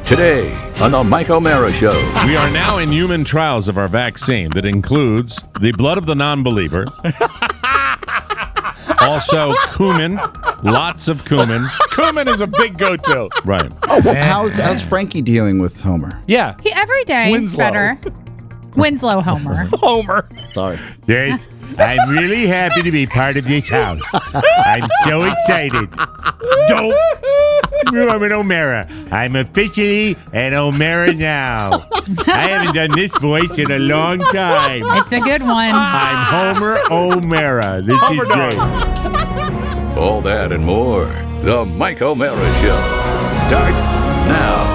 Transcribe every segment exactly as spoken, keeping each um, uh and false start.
Today on the Mike O'Mara Show. We are now in human trials of our vaccine that includes the blood of the non-believer, also cumin, lots of cumin. Cumin is a big go-to. Right. Oh, well, how's, how's Frankie dealing with Homer? Yeah. He, every day Winslow. better. Winslow Homer. Homer. Sorry. Yes, I'm really happy to be part of this house. I'm so excited. Don't. I'm an O'Mara. I'm officially an O'Mara now. I haven't done this voice in a long time. It's a good one. I'm Homer O'Mara. This Homer is dog. great. All that and more. The Mike O'Mara Show starts now.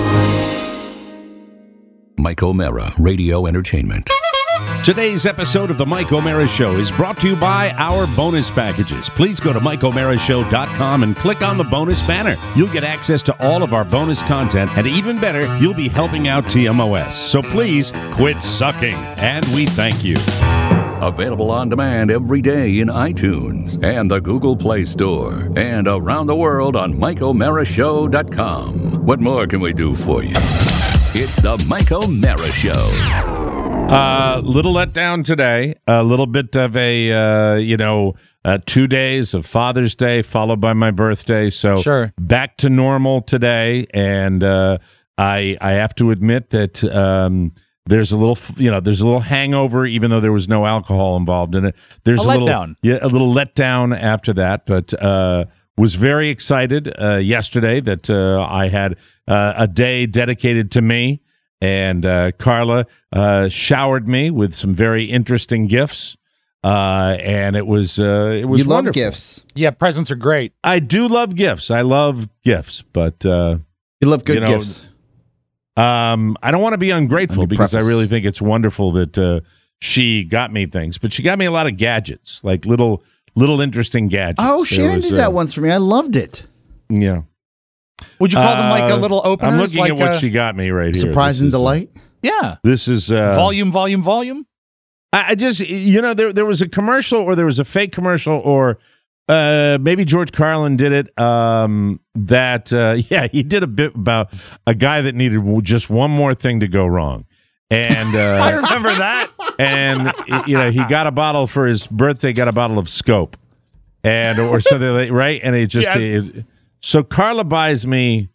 Mike O'Mara Radio Entertainment. Today's episode of the Mike O'Mara Show is brought to you by our bonus packages. Please go to mike o'mara show dot com and click on the bonus banner. You'll get access to all of our bonus content, and even better, you'll be helping out T M O S. So please quit sucking, and we thank you. Available on demand every day in iTunes and the Google Play Store and around the world on mike o'mara show dot com. What more can we do for you? It's the Mike O'Mara Show. Uh, little letdown today. A little bit of a, uh, you know, uh, two days of Father's Day followed by my birthday. So Sure. back to normal today. And uh, I I have to admit that um, there's a little, you know, there's a little hangover, even though there was no alcohol involved in it. There's A a, little, letdown. yeah, a little letdown after that. But uh, was very excited uh, yesterday that uh, I had uh, a day dedicated to me. And uh, Carla uh, showered me with some very interesting gifts, uh, and it was uh, it was You love wonderful. gifts. Yeah, presents are great. I do love gifts. I love gifts, but uh, You love good You know, gifts. um, I don't want to be ungrateful Let me because I preface. really think it's wonderful that uh, she got me things. But she got me a lot of gadgets, like little little interesting gadgets. Oh, There Shannon was, did uh, that once for me. I loved it. Yeah, Would you call them like a Uh, little openers? I'm looking like at what uh, she got me right here. Surprise This and is, uh, delight. Yeah. This is uh, volume, volume, volume. I I just, you know, there there was a commercial or there was a fake commercial or uh, maybe George Carlin did it. Um, that, uh, yeah, he did a bit about a guy that needed just one more thing to go wrong. And, I uh, remember that. and you know, he got a bottle for his birthday, got a bottle of Scope and, or something like, right? And it just, Yes. it, so Carla buys me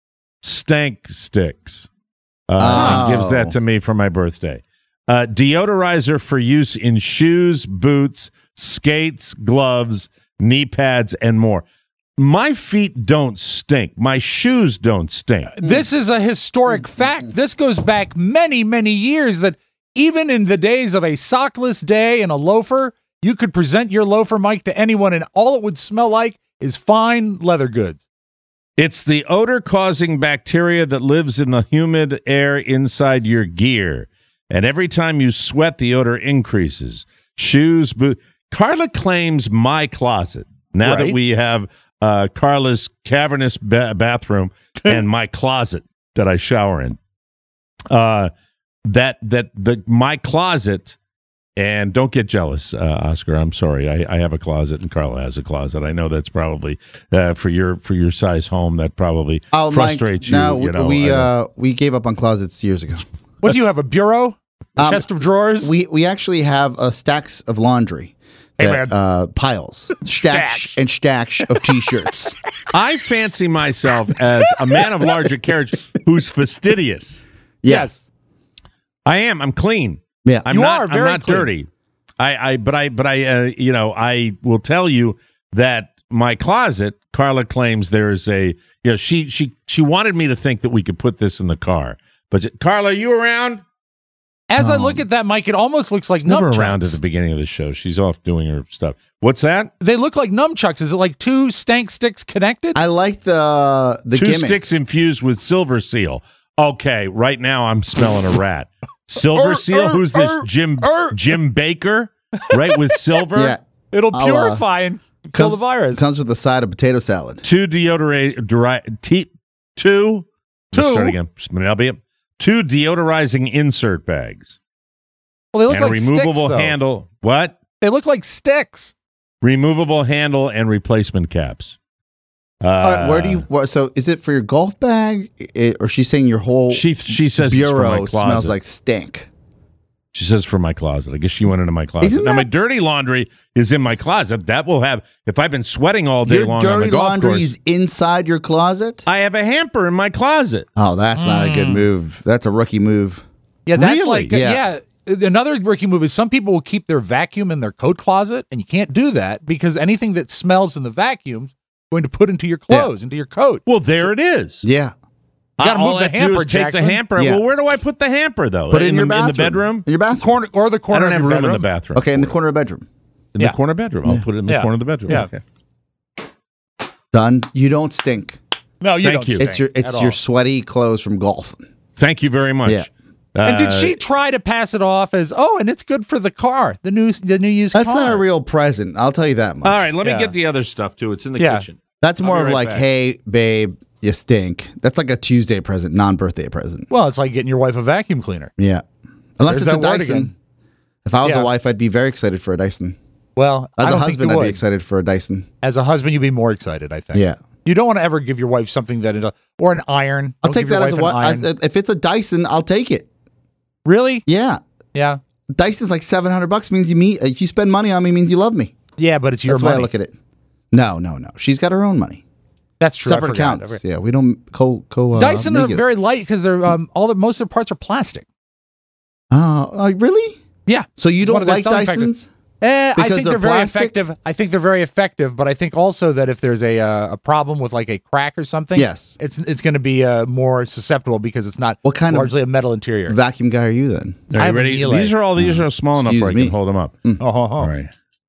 stank sticks. Uh, and gives Oh. that to me for my birthday. Uh, deodorizer for use in shoes, boots, skates, gloves, knee pads, and more. My feet don't stink. My shoes don't stink. This is a historic fact. This goes back many, many years that even in the days of a sockless day and a loafer, you could present your loafer, Mike, to anyone, and all it would smell like is fine leather goods. It's the odor-causing bacteria that lives in the humid air inside your gear. And every time you sweat, the odor increases. Shoes, boots. Carla claims my closet. Now that Right. we have uh, Carla's cavernous ba- bathroom and my closet that I shower in, uh, that that the my closet. And don't get jealous, uh, Oscar. I'm sorry. I, I have a closet, and Carla has a closet. I know that's probably uh, for your for your size home. That probably Oh, frustrates Mike, you. No, you know, we I- uh, we gave up on closets years ago. What do you have, a bureau? A Um, chest of drawers? We we actually have uh, stacks of laundry. Hey, that, man. uh, piles, stacks Stash. and stacks of t-shirts. I fancy myself as a man of larger carriage who's fastidious. Yes. I am. I'm clean. Yeah. I'm You not, are very I'm not clean. dirty. I, I, but I, but I, uh, you know, I will tell you that my closet. Carla claims there's a, you know, she, she, she wanted me to think that we could put this in the car. But Carla, you around? As I look at that, Mike, it almost looks like Never nunchucks. around at the beginning of the show. She's off doing her stuff. What's that? They look like nunchucks. Is it like two stank sticks connected? I like the the Two gimmick. sticks infused with silver seal. Okay, right now I'm smelling a rat. Silver Er, seal? er, Who's this? er, Jim er. Jim Baker? Right, with silver? Yeah, It'll I'll, uh, purify and kill the comes, virus. Comes with a side of potato salad. Two deodorate dry, te, two Two? Let's start again. I'll be up. Two deodorizing insert bags. well, they look and a like removable sticks, though. handle. What? They look like sticks. Removable handle and replacement caps. Uh, All right, where do you? Where, so is it for your golf bag, I- or she's saying your whole She she says it's for my bureau closet. smells like stink? She says for my closet. I guess she went into my closet. Isn't now my that- dirty laundry is in my closet. That will have if I've been sweating all day Your long on the dirty golf laundry course. is inside your closet. I have a hamper in my closet. Oh, that's not a good move. That's a rookie move. Yeah, that's Really? like yeah. Yeah. Another rookie move is some people will keep their vacuum in their coat closet, and you can't do that because anything that smells in the vacuum's going to put into your clothes, into your coat. Well, there it is. Yeah, You gotta All move I the have to do hamper, is take Jackson. the hamper. Yeah. Well, where do I put the hamper though? put it in, your the, bathroom. in the bedroom. In your bathroom. Corner or the I corner. don't of have your room in bedroom. the bathroom. Okay, in the for it. corner of the bedroom. In Yeah. the corner bedroom. I'll put it in the Yeah. corner of the bedroom. Yeah. Okay. Done. You don't stink. No, you Thank don't. you. stink It's your it's at your all. sweaty clothes from golfing. Thank you very much. Yeah. And did Uh, she try to pass it off as oh, and it's good for the car, the new the new used That's car? not a real present. I'll tell you that much. All right, let me Yeah. get the other stuff too. It's in the Yeah. kitchen. That's I'll more be of right like, back. hey, babe, you stink. That's like a Tuesday present, non-birthday present. Well, it's like getting your wife a vacuum cleaner. Yeah. Unless There's it's a that word Dyson. again. If I was Yeah. a wife, I'd be very excited for a Dyson. Well, I As a don't think husband, you I'd would. be excited for a Dyson. As a husband, you'd be more excited. I think. Yeah. You don't want to ever give your wife something that it, or an iron. I'll Don't take give your that as a wife what? an iron. If it's a Dyson, I'll take it. Really? Yeah. Yeah. Dyson's like seven hundred bucks means you meet. If you spend money on me, means you love me. Yeah, but it's your That's why I money. look at it. No, no, no. She's got her own money. That's true. I Separate forgot. accounts. Yeah, we don't co co. Uh, Dyson are make it. very light because they're um all the most of the parts are plastic. Oh, uh, really? Yeah. So you It's one don't of their like selling factors. Dysons? Eh, I Because think they're they're, very plastic? effective. I think they're very effective, but I think also that if there's a uh, a problem with like a crack or something, Yes. it's it's going to be uh, more susceptible because it's not What kind of largely a metal interior. Vacuum guy are you then? Are I you have a ready? Miele. These are all these are small enough Excuse where I me. can hold them up. Oh, oh, oh. All right.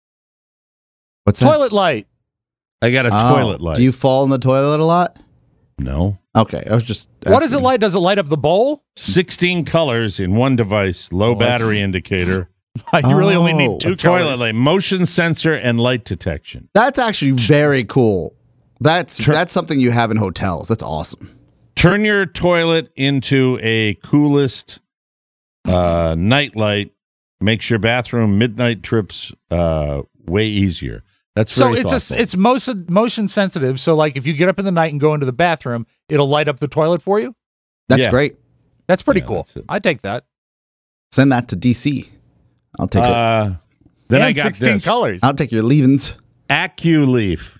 What's that? Toilet light. I got a Oh, toilet light. Do you fall in the toilet a lot? no. Okay, I was just. What does it asking. light? Does it light up the bowl? sixteen colors in one device, low Oh, battery indicator, You really only Oh, need two a toilet colors. light, motion sensor, and light detection. That's actually very cool. That's Tur- that's something you have in hotels. That's awesome. Turn your toilet into a coolest uh, night light. Makes your bathroom midnight trips uh, way easier. That's So very it's thoughtful. a, it's motion motion sensitive. So like if you get up in the night and go into the bathroom, it'll light up the toilet for you. That's Yeah. great. That's pretty Yeah, cool. that's it. I take that. Send that to D C. I'll take it. Uh, then and I got sixteen this. colors. I'll take your leavings. AccuLeaf,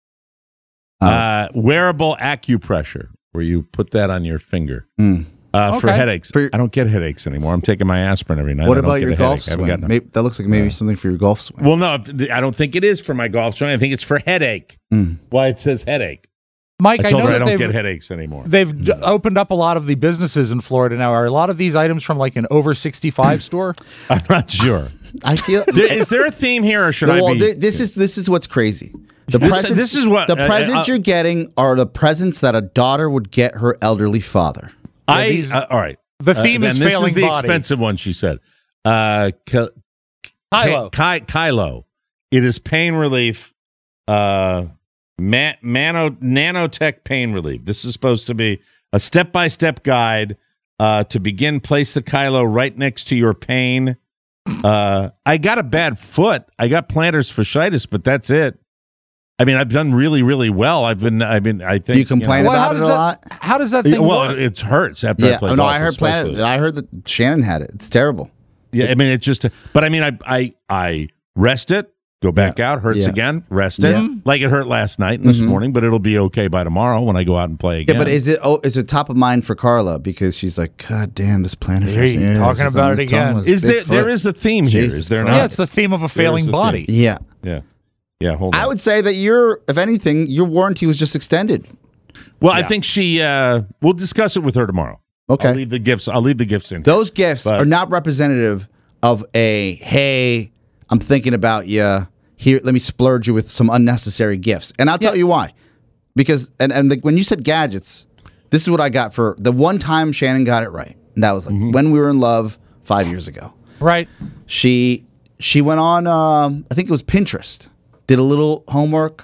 Uh, uh, wearable acupressure, where you put that on your finger mm. uh, for Okay. headaches. For your- I don't get headaches anymore. I'm taking my asprin every night. What I don't about get your a golf headache. I haven't swing? gotten a- Maybe, that looks like maybe something for your golf swing. Well, no, I don't think it is for my golf swing. I think it's for headache. Mm. Why it says headache? Mike, I I, told know her I that don't they've get headaches anymore. they've d- opened up a lot of the businesses in Florida now. Are a lot of these items from like an over sixty-five store? I'm not sure. I feel. There, is there a theme here, or should well, I be? thi- this is this is what's crazy. The This- presents. this is what- the uh, presents uh, you're getting are the presents that a daughter would get her elderly father. I these- uh, all right. The Uh, theme then is this failing is the body. expensive one. She said, uh, Ki- Kylo. Ki- Kylo. It is pain relief. Uh, ma- mano nanotech pain relief. This is supposed to be a step-by-step guide uh, to begin. Place the Kylo right next to your pain. Uh, I got a bad foot. I got plantar fasciitis, but that's it. I mean, I've done really, really well. I've been, I've been, I think. Do you complain Well, how about it a does that lot? how does that know, thing well, work? it hurts after I Yeah. play No, golf, I heard Planet. especially. I heard that Shannon had it. It's terrible. Yeah, I mean, it's just, but I mean, I I I rest it, go back out, hurts Yeah. again, rest it, Yeah. like it hurt last night and this Mhm. morning, but it'll be okay by tomorrow when I go out and play again. Yeah, but is it? Oh, is it top of mind for Carla because she's like, God damn, this Planet. Here you yeah, talking this about this it again. Thomas, is there Bigfoot. there is a theme here? Jesus Is there Christ. not? Yeah, it's the theme of a failing is a body. Yeah. yeah, yeah. Hold on. I would say that your, if anything, your warranty was just extended. well, I Yeah. think she. Uh, we'll discuss it with her tomorrow. Okay. I'll leave the gifts. I'll leave the gifts in. Those gifts But- are not representative of a, hey, I'm thinking about you. Here, let me splurge you with some unnecessary gifts. And I'll tell you why. Because, and, and the, when you said gadgets, this is what I got for the one time Shannon got it right. And that was like Mm-hmm. when we were in love five years ago. Right. She she went on, um, I think it was Pinterest, did a little homework,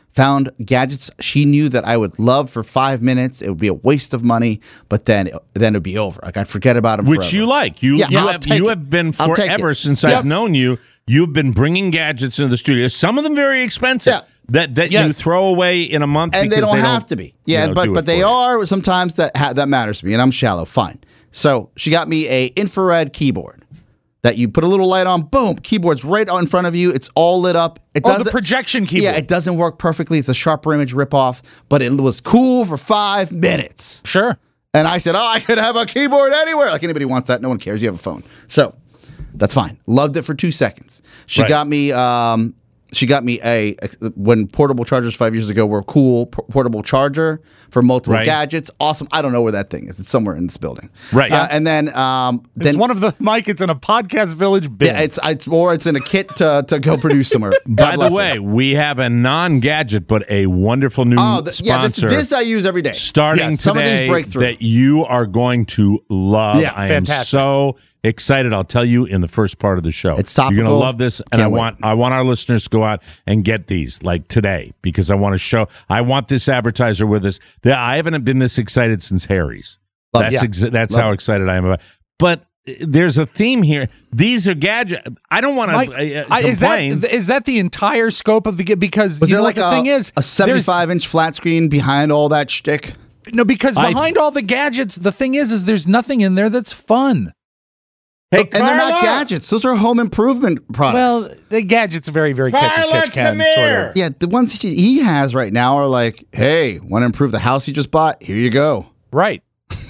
found gadgets she knew that I would love for five minutes. It would be a waste of money, but then then it would be over. Like I'd forget about them. Which forever. you like. You, Yeah, you, I'll have, take you it. have been I'll take forever it. since Yes. I've known you. You've been bringing gadgets into the studio. Some of them very expensive. Yeah. That that you Yes. throw away in a month, and they because don't have to be. Yeah, you know, but do it but they for you. are sometimes that ha- that matters to me, and I'm shallow. Fine. So she got me a infrared keyboard that you put a little light on. Boom, keyboard's right in front of you. It's all lit up. It Oh, the doesn't- projection keyboard. Yeah, it doesn't work perfectly. It's a sharper image ripoff, but it was cool for five minutes. Sure. And I said, oh, I could have a keyboard anywhere. Like anybody wants that. No one cares. You have a phone. So that's fine. Loved it for two seconds. She Right. got me, um, she got me a, a- when portable chargers five years ago were cool, p- portable charger for multiple Right. gadgets. Awesome. I don't know where that thing is. It's somewhere in this building. Right. Uh, and then, um, It's then one of the Mike. It's in a podcast village bin. yeah, it's, it's, or it's in a kit to, to go produce somewhere. By God the bless her. way, we have a non-gadget but a wonderful new Oh, th- yeah, this, sponsor this I use every day. starting Yes, some of these today break through. that you are going to love. Yeah, I fantastic. am so excited. I'll tell you in the first part of the show. It's You're going to topical. love this, and Can't I wait. want I want our listeners to go out and get these like today because I want to show. I want this advertiser with us. That I haven't been this excited since Harry's. Love that's it. exa- that's Love how it. excited I am about. But uh, there's a theme here. These are gadgets. I don't want to Mike, uh, I- is that complain. is that the entire scope of the gi- because Was you there know like what the a, thing is a there's- seventy-five inch flat screen behind all that shtick? No, because I- behind all the gadgets, the thing is, is there's nothing in there that's fun. Hey, And they're not Carla! gadgets. Those are home improvement products. Well, the gadgets are very, very catch as Carla, catch can come sort here. of. yeah, the ones he he has right now are like, hey, want to improve the house you just bought? Here you go. Right.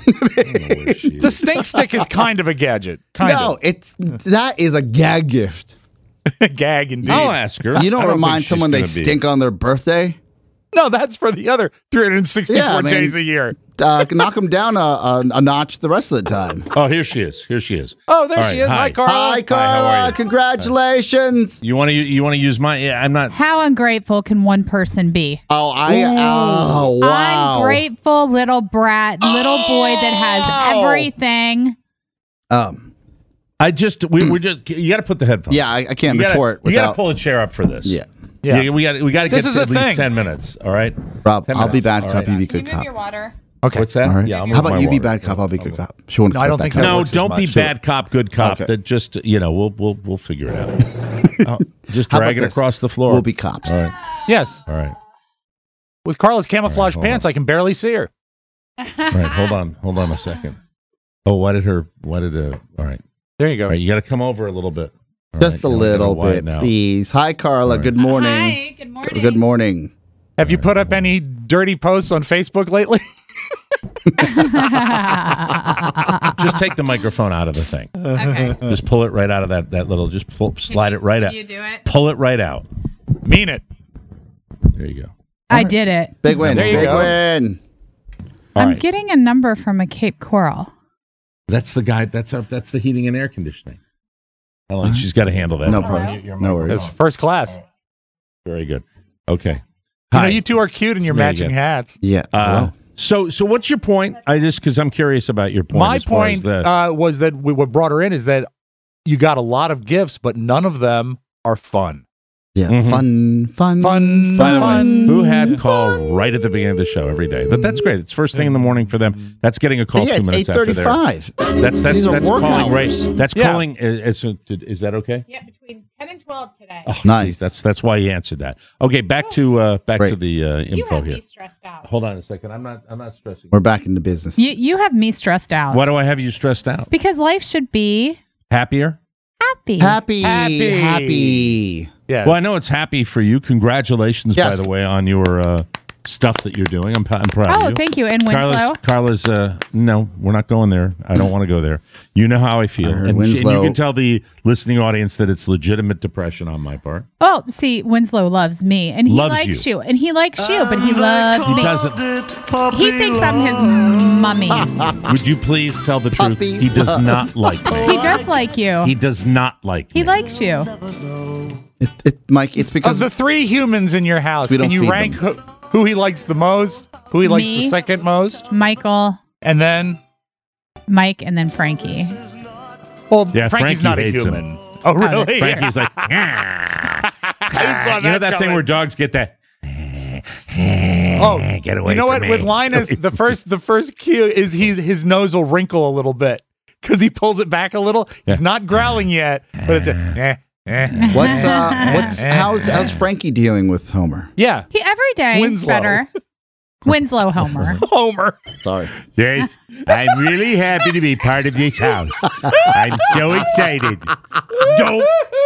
The stink stick is kind of a gadget. Kind no, it's that is a gag gift. of gag indeed. I'll ask her. You I don't, think remind she's someone they gonna be- stink on their birthday. No, that's for the other three hundred sixty-four Yeah, I mean- days a year. Uh, knock them down a, a, a notch the rest of the time. Oh, here she is. Here she is. Oh, there All she right, is. Hi, hi. Carla. Hi, how are Carla. you? Congratulations. You want to you want to use my? Yeah, I'm not. How ungrateful can one person be? Oh, I. Oh, wow. Ungrateful little brat, little boy that has everything. Um, I just we we just you got to put the headphones. yeah, I, I can't you gotta, retort You got to without. pull a chair up for this. Yeah, Yeah. we got we got to get This to is a at least thing. ten minutes. All right, Rob, ten I'll be minutes. bad All cop. You right. be Can you good move cop. your water? Okay. What's that? All right. Yeah, I'll move How about my you be water. bad cop? I'll be I'll good move. cop. She won't No, I don't expect think that. that No, works as don't be much. bad cop, good cop. Okay. That just you know we'll we'll we'll figure it out. Oh, just How drag it about this? across the floor. We'll be cops. All right. Yes. All right. With Carla's camouflage hold pants, I can barely see her. All right. Hold on. Hold on a second. Oh, why did her? Why did uh? All right. There you go. All right. You got to come over a little bit. All Just right, a you know, we're little gonna widen bit, out. please. Hi, Carla. All right. Good morning. Hi, good morning. Good morning. Have you put up any dirty posts on Facebook lately? Just take the microphone out of the thing. Okay. Just pull it right out of that that little. Just pull, slide you- it right can out. you do it? Pull it right out. Mean it. There you go. I did it. Big win. There you Big go. win. All I'm right. getting a number from a Cape Coral. That's the guy. That's our, that's the heating and air conditioning. Ellen, she's got to handle that. No Hello? problem. Your No microphone. worries. It's first class. Very good. Okay. You Hi. know, you two are cute in your It's me matching again. hats. Yeah. Uh, Hello. so so what's your point? I just because I'm curious about your point. My as far as point the, uh, was that we, what brought her in is that you got a lot of gifts, but none of them are fun. Yeah. Mhm. Fun, fun, Fun, By the fun. way, who had call right at the beginning of the show every day? But that's great. It's first thing in the morning for them. That's getting a call Yeah, two it's minutes eight after there. thirty-five. That's that's These are that's work calling hours. right. That's Yeah. calling. Is, is, is that okay? Yeah, between ten and twelve today. Oh, Nice. see, that's that's why he answered that. Okay, back to uh, back to Great. the uh, you info have here. me stressed out. Hold on a second. I'm not I'm not stressing. We're back into business. You, you have me stressed out. Why do I have you stressed out? Because life should be Happier? happy. Happy, Happy. happy. Yes. Well, I know it's happy for you. Congratulations, Yes. by the way, on your uh, stuff that you're doing. I'm, I'm proud of Oh, you. thank you. And Winslow. Carla's, Carla's uh, no, we're not going there. I don't want to go there. You know how I feel. I heard and, she- and you Winslow- can tell the listening audience that it's legitimate depression on my part. Oh, see, Winslow loves me, and he Loves likes you. you. and he likes you, but he loves He me. doesn't. He thinks I'm his mummy. Would you please tell the truth? Puppy He does love. not like He me. does like you. He does not like He me. likes you. It, it, Mike, it's Of because the three humans in your house, We can don't you feed rank them. who, who he likes the most, who he likes Me? the second most, Michael, and then, Mike, and then Frankie. well, Yeah, Frankie's Frankie not a hates him. human. Oh, really? Frankie's like, I saw you know that thing coming. where dogs get that. Oh, Get away you know from what? me. With Linus, the first the first cue is he's his nose will wrinkle a little bit because he pulls it back a little. He's not growling yet, but it's a eh, eh. What's uh? What's how's how's Frankie dealing with Homer? Yeah, He every day Winslow. better. Winslow Homer. Homer. Sorry. Yes, I'm really happy to be part of this house. I'm so excited. Don't.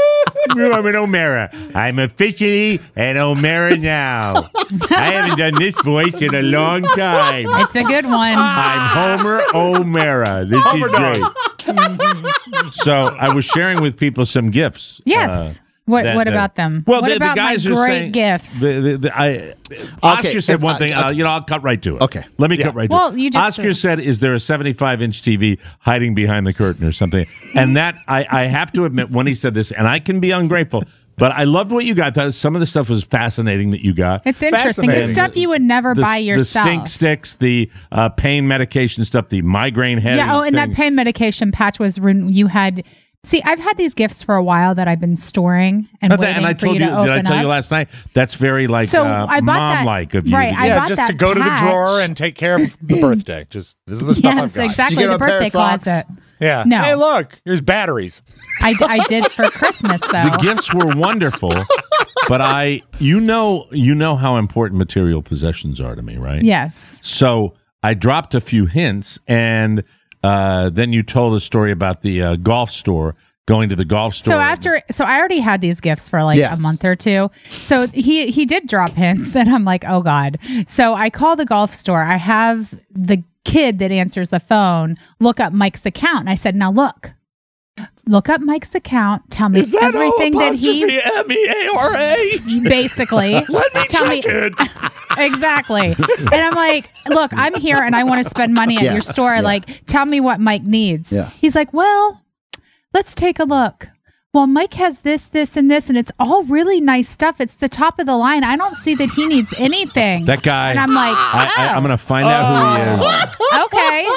I'm an O'Mara. I'm officially an O'Mara now. I haven't done this voice in a long time. It's a good one. I'm Homer O'Mara. This Homer is dog. great. So I was sharing with people some gifts. Yes. uh, what that- what that- about them? Well, what the, about the guys my are great saying, gifts? The, the, the, I, Oscar said if one I- thing. uh, you know, I'll cut right to it. Okay. Let me Yeah. cut right Well, to it. you just- Oscar said, "Is there a seventy-five inch T V hiding behind the curtain or something?" And that I, I have to admit, when he said this, and I can be ungrateful, but I loved what you got. That, some of the stuff was fascinating that you got. It's interesting. It's Fascinating. stuff you would never the, buy the yourself. stink sticks, the uh, pain medication stuff, the migraine headache. Yeah. Oh, and thing. that pain medication patch was when you had. See, I've had these gifts for a while that I've been storing and But that- waiting and I for told you you, to open did I tell up. you last night? That's very like So uh, I bought that- mom-like of you. right, to I do. Yeah, bought just to that go to the patch. drawer and take care of the birthday. Just this is the stuff I've Yes, got. exactly. Did you get The him a pair birthday of socks? closet. Yeah. No. Hey, look, here's batteries. I, d- I did for Christmas though. The gifts were wonderful, but I, you know, you know how important material possessions are to me, right? Yes. So I dropped a few hints, and uh, then you told a story about the uh, golf store. Going to the golf store. So after, so I already had these gifts for like Yes. a month or two. So he he did drop hints, and I'm like, oh god. So I call the golf store. I have the kid that answers the phone look up Mike's account, and I said, now look, look up Mike's account. Tell me Is that everything that he M E A R A? basically. Let me tell me check it. exactly. And I'm like, look, I'm here, and I want to spend money at Yeah, your store. yeah. Like, tell me what Mike needs. Yeah. He's like, well. Let's take a look. Well, Mike has this, this, and this, and it's all really nice stuff. It's the top of the line. I don't see that he needs anything. that guy, and I'm like, I, I, oh, I'm going to find out who he is.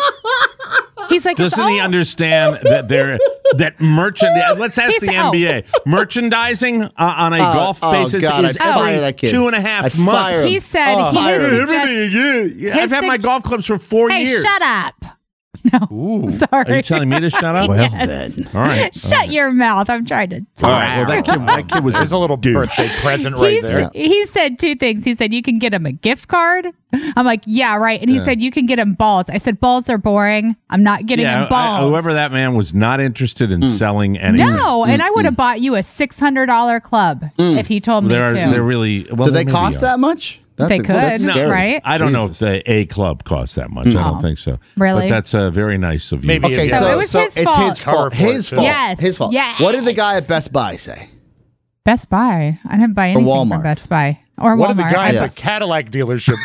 okay. He's like, Doesn't it's he all- understand that there that merchant? Let's ask He's- the N B A. Merchandising uh, on a Oh, golf oh, basis God, is I'd fire every that kid. two and a half I'd months. fire him. He said Oh, he fire has him. suggest- Everything, yeah. I've his had my sug- golf clubs for four Hey, years. shut up. No, Ooh. sorry. Are you telling me to shut up? Well Yes. then. All right. Shut your mouth. I'm trying to talk. All right. Well, that kid, that kid was There's a little douche. birthday present right He's- there. He said two things. He said, you can get him a gift card. I'm like, yeah, right. And he said, you can get him balls. I said, balls are boring. I'm not getting Yeah, him balls. I- whoever that man was not interested in selling anything. No, and I would have bought you a six hundred dollars club if he told me They're to. they're really. Well, Do they maybe cost are. that much? That's They ex- could, that's No, scary. right? I don't know if Jesus. the A club costs that much. I Oh. don't think so. Really? But that's uh, very nice of you. Maybe Okay, Yeah. so, So it was so his it's fault. his fault. Cover for it, His too. fault. Yes, His fault. yes. What did the guy at Best Buy say? Best Buy. I didn't buy anything Walmart. from Best Buy or What Walmart. did the guy I- at Yeah. the Cadillac dealership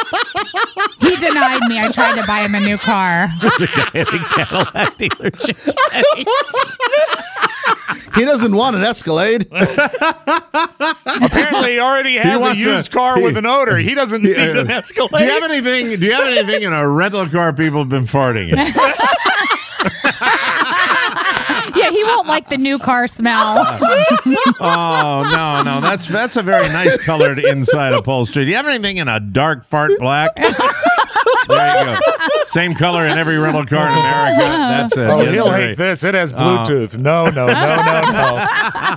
say? he denied me. I tried to buy him a new car. Cadillac dealership. He doesn't want an Escalade. Apparently, he already has a wants used a- car he- with an odor. He doesn't need an Escalade. Do you have anything? Do you have anything in a rental car people have been farting in? Yeah, he won't like the new car smell. Oh no, no, that's that's a very nice colored inside upholstery. Do you have anything in a dark fart black? There you go. Same color in every rental car in America. That's it. Oh, Yes, he'll sir. hate this. It has Bluetooth. no, no, no, no, no.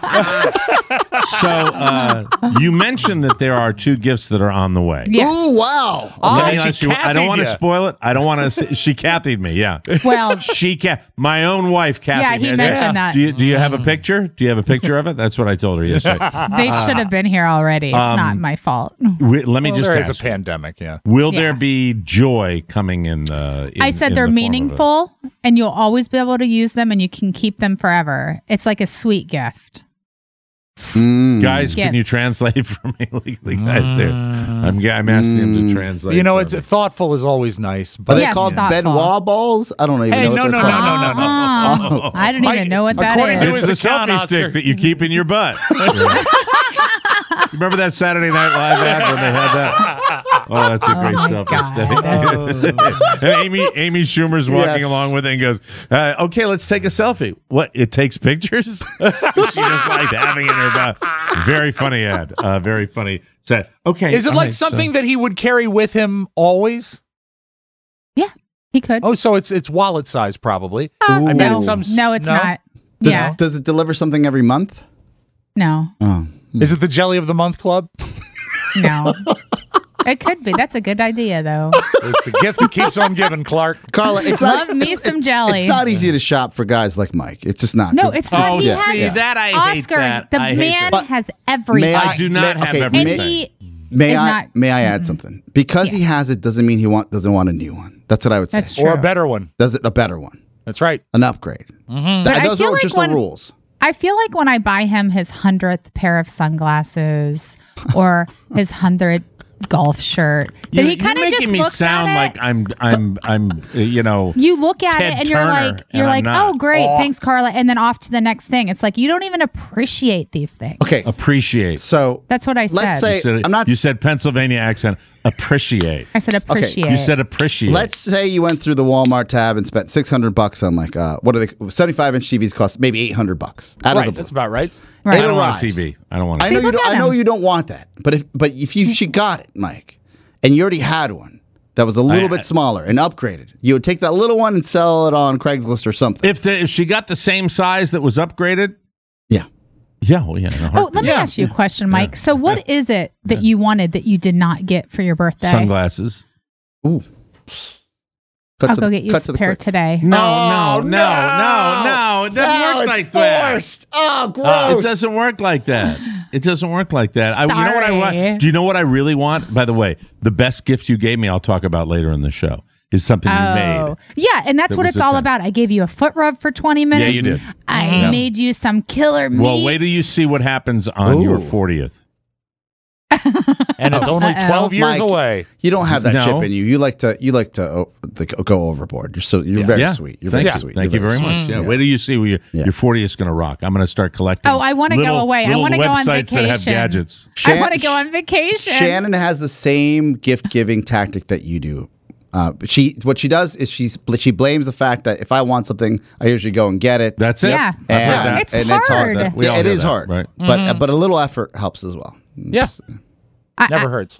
So uh, you mentioned that there are two gifts that are on the way. Yes. Ooh, wow. Oh, Let me she ask you, I don't Cathy'd want to ya. spoil it. I don't want to. She Cathy'd me. Yeah. Well, She ca- my own wife, Kathy. Yeah, he I said, mentioned that. Do you, do you have a picture? Do you have a picture of it? That's what I told her yesterday. they should have been here already. It's not my fault. We- let me Well, just there is ask. a pandemic, yeah. Will Yeah. there be joy coming in? Uh, in I said in they're the form of a- meaningful and you'll always be able to use them and you can keep them forever. It's like a sweet gift. Mm. Guys, can you Yes. translate for me? The guys there. I'm, I'm asking him to translate. You know, for it's me. thoughtful is always nice, Are but they Yes, called thoughtful. Benoit balls? I don't even Hey, know. no, what no, they're no, called. no, no, no. Uh-uh. I don't Mike, even know what that according to is. It's his the account, selfie Oscar. stick that you keep in your butt. Yeah. Remember that Saturday Night Live ad when they had that? Oh, that's a Oh great my self-esteem. And Amy Amy Schumer's walking Yes. along with it and goes, uh, "Okay, let's take a selfie." What? It takes pictures? She just liked having it in her mouth. Very funny ad. Uh, very funny. So, okay, Is it all like right, so- something that he would carry with him always? Yeah, he could. Oh, so it's it's wallet size probably. Uh, Ooh. I no, bet it's some- no, it's no? not. Does, yeah, does it deliver something every month? no, Oh. Is it the Jelly of the Month Club? no. It could be. That's a good idea, though. It's the gift that keeps on giving, Clark. Carla, it's Love not, me it's, some jelly. It's not easy to shop for guys like Mike. It's just not. No, 'Cause- it's not. Oh, he yeah, has see, yeah. that I hate Oscar. that. The I hate man that. has everything. May I do not may- have okay, everything. and May, he may is I not- may I add something? Because he has it doesn't mean he want doesn't want a new one. That's what I would say. That's true. Or a better one. Does it a better one? That's right. An upgrade. Th- But I those feel are like just when- the rules. I feel like when I buy him his hundredth pair of sunglasses or his hundredth golf shirt, that You, he kind of you're just making me looks sound at it. like I'm I'm I'm uh, you know. You look at Ted it and you're Turner, like, and you're I'm like, not. oh, great, thanks, Carla, and then off to the next thing. It's like you don't even appreciate these things. Okay, Appreciate. so That's what I said. let's say You said, I'm not. you said Pennsylvania accent. Appreciate. I said appreciate. You said appreciate. Let's say you went through the Walmart tab and spent six hundred bucks on like uh, what are they? seventy-five inch T Vs cost maybe eight hundred bucks out Right. of the That's blue. about right. I right. don't want a arrives. T V. I don't want. I A know T V. you. look Don't, at I know him. you don't want that, but if but if you she got it, Mike, and you already had one that was a little I- bit smaller and upgraded, you would take that little one and sell it on Craigslist or something. If the, if she got the same size that was upgraded, Yeah. yeah, well, yeah. in a Oh, heartbeat. let me Yeah. ask you a question, Mike. So, what is it that you wanted that you did not get for your birthday? Sunglasses. Ooh. Cut I'll to go the- get you cut a to the pair quick. today. No, Oh, no, no, no, no. It doesn't No, work it's like that. forced. Oh, gross. Uh, it doesn't work like that. It doesn't work like that. I, you know what I Sorry. want? Do you know what I really want? By the way, the best gift you gave me, I'll talk about later in the show, is something you made. Oh, yeah, and that's That what was it's a all ten. about. I gave you a foot rub for twenty minutes. you did. I Yeah. made you some killer meat. Well, wait till you see what happens on your Ooh. fortieth. And it's only Uh-oh. twelve years Mike. away. You don't have that No. chip in you. You like to you like to oh, the, go overboard. You're so you're very yeah. sweet. You're Thank very you. sweet. Thank You're you very much. Yeah. Wait till you see where your, Yeah. your fortieth is going to rock. I'm going to start collecting. Oh, I wanna go little- away. I little wanna go on websites that have vacation. gadgets. I Shan- want to go on vacation. Shannon has the same gift giving tactic that you do. Uh, but she what she does is she's she blames the fact that if I want something, I usually go and get it. That's it. Yeah. I've heard and, that. It's and hard. it's hard. That- we Yeah, all it hear is that, hard, right? but Mm-hmm. but a little effort helps as well. Yeah. I- Never I- hurts.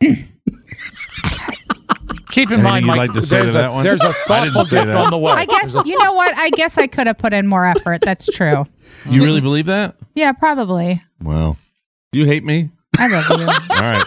Keep in Anything mind, you'd Mike, like to say to there's, that a, one? there's a I didn't thoughtful say gift that. on the way. I guess you know what? I guess I could have put in more effort. That's true. You really believe that? Yeah, probably. Well, you hate me. I love you. All right.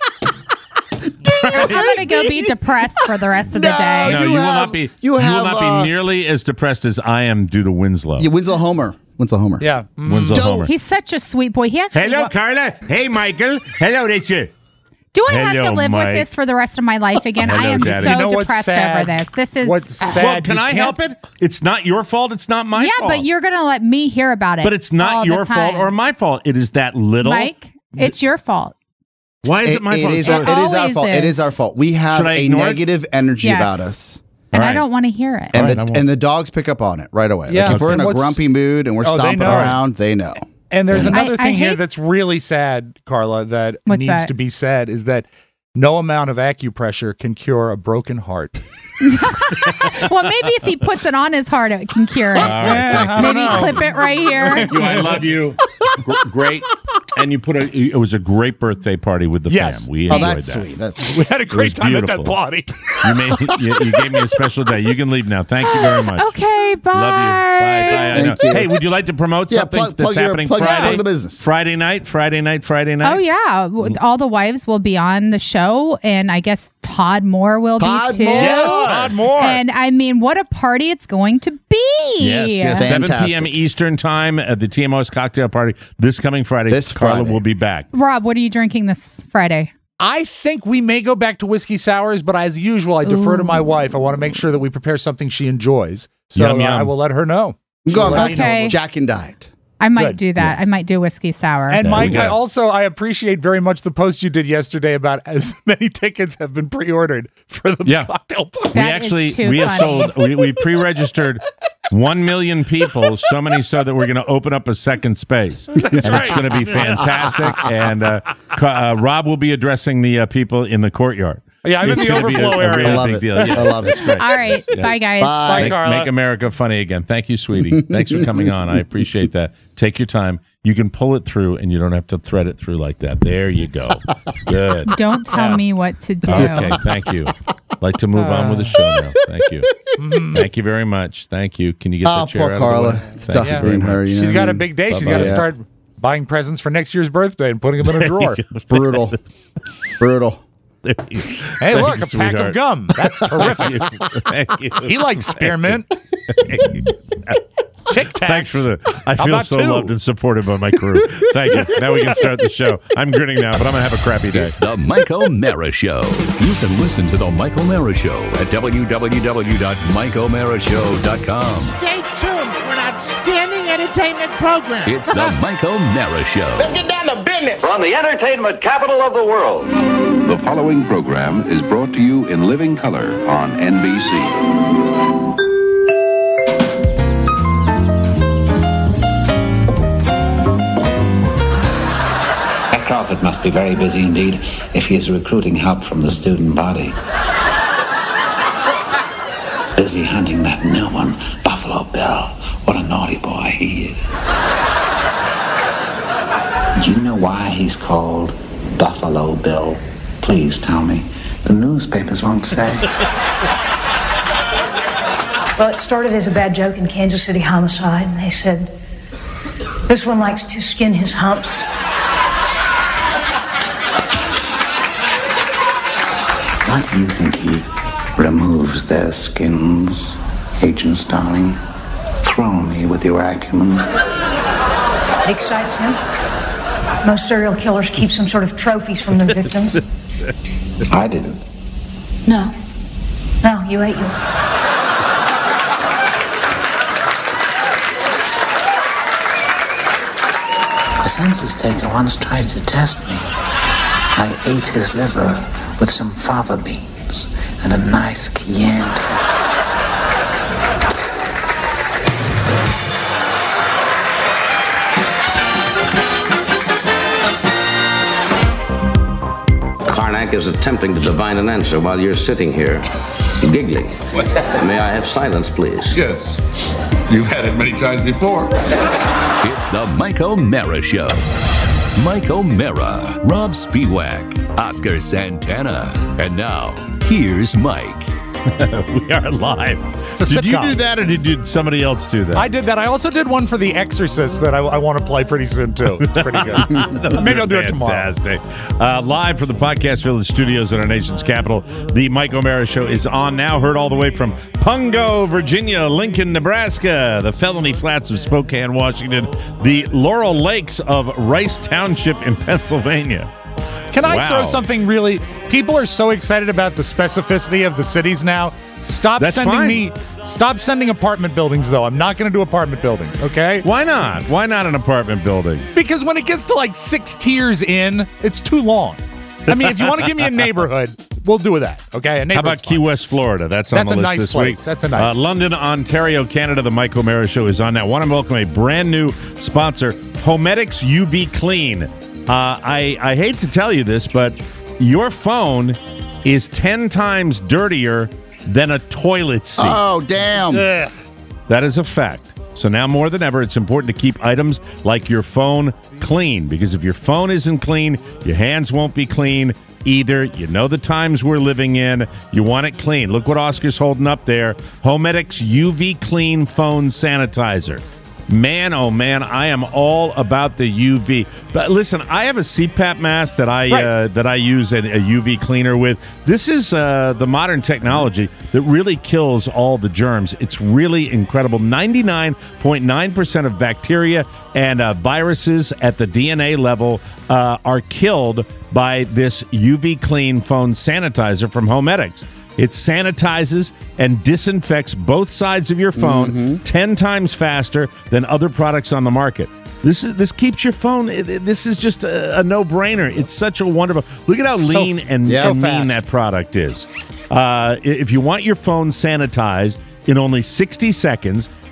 I'm gonna go be depressed for the rest of the day. No, You you, will have- not be. you You, will have, not uh, be nearly as depressed as I am due to Winslow. Yeah, Winslow Homer. Winslow Homer. Yeah. Mm. Winslow Don't- Homer. He's such a sweet boy. He actually. Hello, wa- Carla. Hey, Michael. Hello, Richard. Do I have to Hello, live Mike. with this for the rest of my life again? I Hello, am Daddy. so You know what's depressed sad? over this. This is. What's uh, sad? Well, can you I can't- help it? It's not your fault. It's not my yeah, fault. but you're gonna let me hear about it. But it's all not the your fault time. or my fault. It is that little. Mike. It's your fault. Why is it, my it fault? is, So- our, it is our always fault. It is. is our fault. We have Should I a ignore it? negative energy Yes. about us. And All I right. don't want to hear it. And All right, I the won't. and the dogs pick up on it right away. Yeah. Like if we're in Okay. a What's- grumpy mood and we're Oh, they stomping know. around, they know. And there's I- another I thing here hate- that's really sad, Carla, that What's needs that? to be said is that no amount of acupressure can cure a broken heart. Well, maybe if he puts it on his heart, it can cure it. All right, thank you. Maybe clip it right here. Thank you. I love you. Gr- great. And you put a. It was a great birthday party with the Yes. fam. We Oh, enjoyed that's that. sweet. That's We had a great was time at that beautiful. party. You made. You, you gave me a special day. You can leave now. Thank you very much. Okay, bye. Love you. Bye. Bye. I Thank know. you. Hey, would you like to promote Yeah, something plug- that's plug your- happening plug- Friday? plug the business. Friday night. Friday night. Friday night. Oh yeah, W- all the wives will be on the show, and I guess Todd Moore will Todd be too. Moore. Yes, Todd Moore. And I mean, what a party it's going to be! Yes, yes. seven Fantastic. p.m. Eastern time at the T M O's cocktail party this coming Friday. This Carla Friday. will be back. Rob, what are you drinking this Friday? I think we may go back to whiskey sours, but as usual, I defer to my wife. I want to make sure that we prepare something she enjoys. So Yum, uh, yum. I will let her know. I'm going let back me to Okay. Jack and Diet. I might Good. do that. I might do whiskey sour. And There we Mike, go. I also I appreciate very much the post you did yesterday about as many tickets have been pre-ordered for the Yeah. cocktail party. We That is actually too we have funny. sold we, we pre-registered One million people, so many so that we're going to open up a second space. and it's going to be fantastic. And uh, uh, Rob will be addressing the uh, people in the courtyard. Yeah, I'm it's in the gonna be overflow a, a area. really I love big it. deal. Yeah. I love it. Great. All right. Bye, guys. Bye. Bye, Carla. Make America funny again. Thank you, sweetie. Thanks for coming on. I appreciate that. Take your time. You can pull it through, and you don't have to thread it through like that. There you go. Good. Don't tell Yeah. me what to do. Okay, thank you. Like to move on with the show now. Thank you. Thank you very much. Thank you. Can you get Oh, that chair poor out Carla. of the way? It's Thank tough you Yeah. very being much. her. You know She's what got I a mean? big day. She's Bye-bye. got to Yeah. start buying presents for next year's birthday and putting them in a drawer. Brutal. Brutal. There you- Hey, Thank look, you, a pack sweetheart. of gum. That's terrific. Thank you. He likes spearmint. Tic Tacs. Thanks for the. I How feel about so two? loved and supported by my crew. Thank you. Now we can start the show. I'm grinning now, but I'm gonna have a crappy day. It's the Mike O'Mara Show. You can listen to the Mike O'Mara Show at w w w dot mike o'mara show dot com. Stay tuned for an outstanding entertainment program. It's the Mike O'Mara Show. Let's get down to business. From the entertainment capital of the world. The following program is brought to you in living color on N B C. Crawford must be very busy indeed if he is recruiting help from the student body. Busy hunting that new one, Buffalo Bill. What a naughty boy he is. Do you know why he's called Buffalo Bill? Please tell me. The newspapers won't say. Well, it started as a bad joke in Kansas City Homicide, and they said, this one likes to skin his humps. Why do you think he removes their skins, Agent Starling? Throw me with your acumen. It excites him. Most serial killers keep some sort of trophies from their victims. I didn't. No. No, you ate yours. The census taker once tried to test me. I ate his liver with some fava beans and a nice Chianti. Karnak is attempting to divine an answer while you're sitting here, giggling. May I have silence, please? Yes. You've had it many times before. It's the Mike O'Mara Show. Mike O'Mara, Rob Spiewak, Oscar Santana. And now, here's Mike. We are live. It's a did you sitcom. do that, or did, did somebody else do that? I did that. I also did one for The Exorcist that I, I want to play pretty soon, too. It's pretty good. Those Maybe are I'll do it tomorrow. Fantastic. Uh, live from the Podcast Village studios in our nation's capital, the Mike O'Mara Show is on now. Heard all the way from Pungo, Virginia, Lincoln, Nebraska, the Felony Flats of Spokane, Washington, the Laurel Lakes of Rice Township in Pennsylvania. Can I Wow. throw something really? People are so excited about the specificity of the cities now. Stop That's sending fine. me. Stop sending apartment buildings, though. I'm not going to do apartment buildings, okay? Why not? Why not an apartment building? Because when it gets to like six tiers in, it's too long. I mean, if you want to give me a neighborhood, we'll do that, okay? A How about neighborhood's Key fine. West, Florida? That's on That's the a list nice this place. week. That's a nice- Uh, London, Ontario, Canada. The Mike O'Mara Show is on now. Want to welcome a brand new sponsor, Homedics U V Clean. Uh, I I hate to tell you this, but your phone is ten times dirtier than a toilet seat. Oh, damn. Ugh. That is a fact. So now more than ever, it's important to keep items like your phone clean, because if your phone isn't clean, your hands won't be clean either. You know the times we're living in. You want it clean. Look what Oscar's holding up there. Homedics U V Clean Phone Sanitizer. Man, oh man, I am all about the U V. But listen, I have a C PAP mask that I Right. uh, that I use a, a U V cleaner with. This is uh, the modern technology that really kills all the germs. It's really incredible. ninety-nine point nine percent of bacteria and uh, viruses at the D N A level uh, are killed by this U V Clean phone sanitizer from Homedics. It sanitizes and disinfects both sides of your phone Mm-hmm. ten times faster than other products on the market. This is this keeps your phone. it- it- This is just a, a no-brainer. It's such a wonderful. Look at how So- lean and, yeah. and so mean fast. that product is. Uh, i- if you want your phone sanitized in only sixty seconds,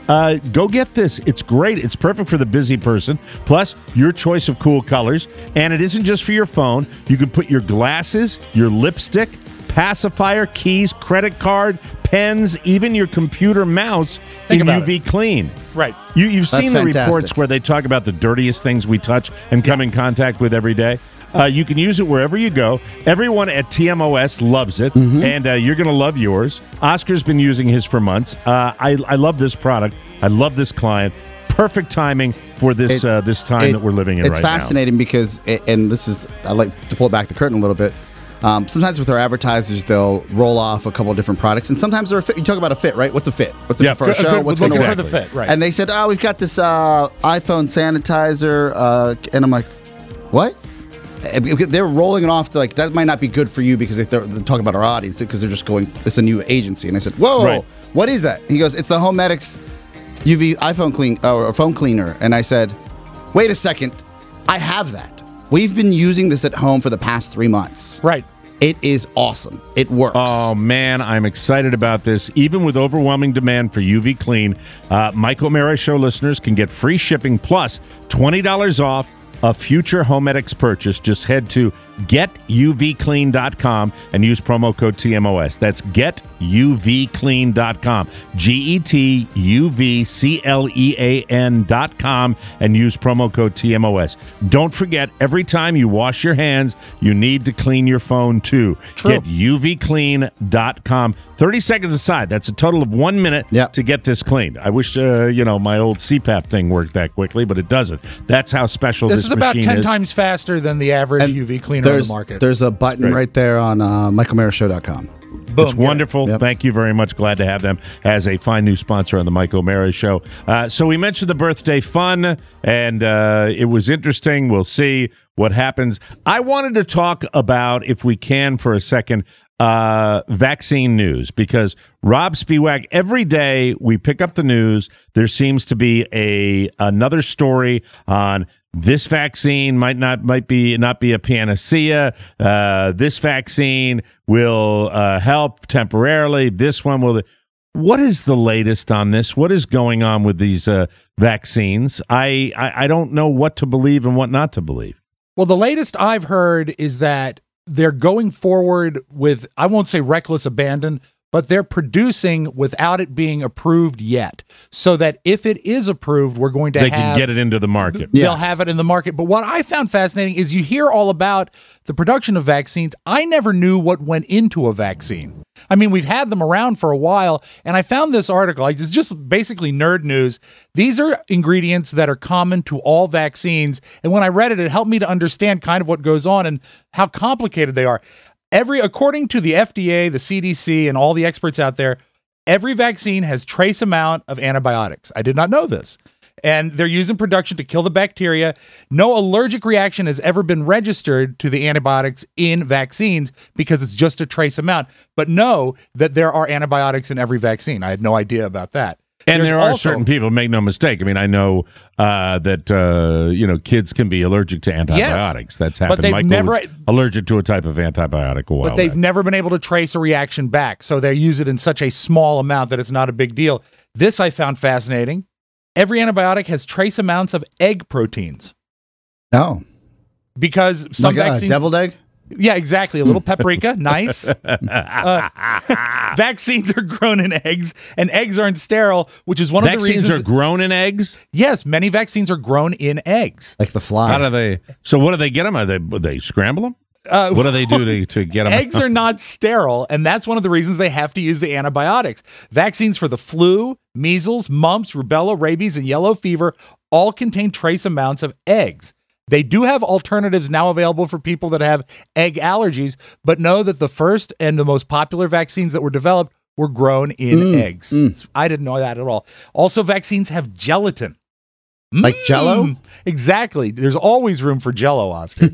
Uh, go get this. It's great. It's perfect for the busy person. Plus, your choice of cool colors. And it isn't just for your phone. You can put your glasses, your lipstick, pacifier, keys, credit card, pens, even your computer mouse Think in about U V it. clean. Right. You, you've That's seen the fantastic. reports where they talk about the dirtiest things we touch and come in contact with every day. Uh, you can use it wherever you go. Everyone at T M O S loves it, Mm-hmm. and uh, you're going to love yours. Oscar's been using his for months. Uh, I, I love this product. I love this client. Perfect timing for this It- uh, this time It- that we're living in it's right fascinating because, and this is, I like to pull back the curtain a little bit. Um, sometimes with our advertisers, they'll roll off a couple of different products, and sometimes they're a fit. You talk about a fit, right? What's a fit? What's a Yeah, fit for a a show? good- What's looking going to for work? the fit, right. And they said, "Oh, we've got this uh, iPhone sanitizer," uh, and I'm like, "What?" And they're rolling it off to like that might not be good for you because they- they're, they're talking about our audience because they're just going. It's a new agency, and I said, "Whoa, Right. what is that?" He goes, "It's the Homedics U V iPhone clean or phone cleaner," and I said, "Wait a second, I have that. We've been using this at home for the past three months. Right. It is awesome. It works." Oh, man, I'm excited about this. Even with overwhelming demand for U V Clean, uh, Mike O'Mara Show listeners can get free shipping plus twenty dollars off a future Homedics purchase. Just head to get u v clean dot com and use promo code T M O S. That's get u v clean dot com. G E T U V C L E A N dot com and use promo code T M O S. Don't forget, every time you wash your hands, you need to clean your phone too. True. Get u v clean dot com. thirty seconds aside. That's a total of one minute Yep. to get this cleaned. I wish, uh, you know, my old C PAP thing worked that quickly, but it doesn't. That's how special This this, is about machine ten is. times faster than the average And U V cleaner on there's, the market. there's a button Right. right, there on uh, michael mara show dot com. Boom, It's get it. wonderful. Yep. Thank you very much. Glad to have them as a fine new sponsor on the Mike O'Mara Show. Uh, so we mentioned the birthday fun, and uh, it was interesting. We'll see what happens. I wanted to talk about, if we can for a second, uh, vaccine news, because Rob Spiewak, every day we pick up the news, there seems to be a another story on this vaccine might not might be not be a panacea. Uh, this vaccine will uh, help temporarily. This one will. What is the latest on this? What is going on with these uh, vaccines? I, I I don't know what to believe and what not to believe. Well, the latest I've heard is that they're going forward with, I won't say reckless abandon, but they're producing without it being approved yet. So that if it is approved, we're going to They have... can get it into the market. They'll Yes. have it in the market. But what I found fascinating is you hear all about the production of vaccines. I never knew what went into a vaccine. I mean, we've had them around for a while, and I found this article. It's just basically nerd news. These are ingredients that are common to all vaccines. And when I read it, it helped me to understand kind of what goes on and how complicated they are. Every, according to the F D A, the C D C, and all the experts out there, every vaccine has trace amount of antibiotics. I did not know this. And they're used in production to kill the bacteria. No allergic reaction has ever been registered to the antibiotics in vaccines because it's just a trace amount. But know that there are antibiotics in every vaccine. I had no idea about that. And There's there are also- certain people, make no mistake. I mean, I know uh, that uh, you know kids can be allergic to antibiotics. That's but happened. they've Michael never- was allergic to a type of antibiotic a while But they've back. never been able to trace a reaction back. So they use it in such a small amount that it's not a big deal. This I found fascinating. Every antibiotic has trace amounts of egg proteins Oh, because some like a vaccines. deviled egg? Yeah, exactly. A little paprika. Nice. Uh, vaccines are grown in eggs, and eggs aren't sterile, which is one of the Vaccines reasons. are grown in eggs. yes, many vaccines are grown in eggs. Like the fly. How do they? So what do they get them? Are they they scramble them? Uh, What do they do to, to get them? Eggs are not sterile, and that's one of the reasons they have to use the antibiotics. Vaccines for the flu, measles, mumps, rubella, rabies, and yellow fever all contain trace amounts of eggs. They do have alternatives now available for people that have egg allergies, but know that the first and the most popular vaccines that were developed were grown in Mm, eggs. mm. I didn't know that at all. Also, vaccines have gelatin. Like Jell-O? Mm, exactly. There's always room for Jell-O, Oscar.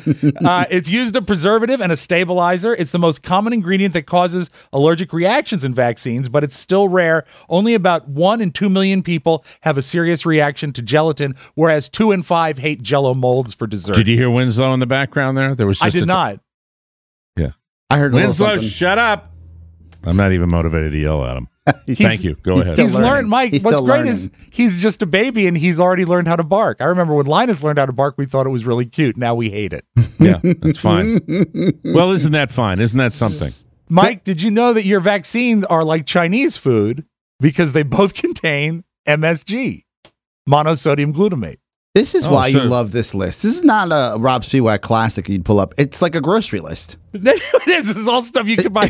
uh, it's used a preservative and a stabilizer. It's the most common ingredient that causes allergic reactions in vaccines, but it's still rare. Only about one in two million people have a serious reaction to gelatin, whereas two in five hate Jell-O molds for dessert. Did you hear Winslow in the background there? There was I just did a- not. Yeah. I heard a little Winslow, something. shut up. I'm not even motivated to yell at him. Thank you. Go ahead. He's learning. learned, Mike. He's what's still great learning. is he's just a baby and he's already learned how to bark. I remember when Linus learned how to bark, we thought it was really cute. Now we hate it. Yeah, that's fine. Well, isn't that fine? Isn't that something? Mike, did you know that your vaccines are like Chinese food because they both contain M S G, monosodium glutamate? This is Oh, why so- you love this list. This is not a Rob Spiewak classic you'd pull up. It's like a grocery list. This is all stuff you can buy.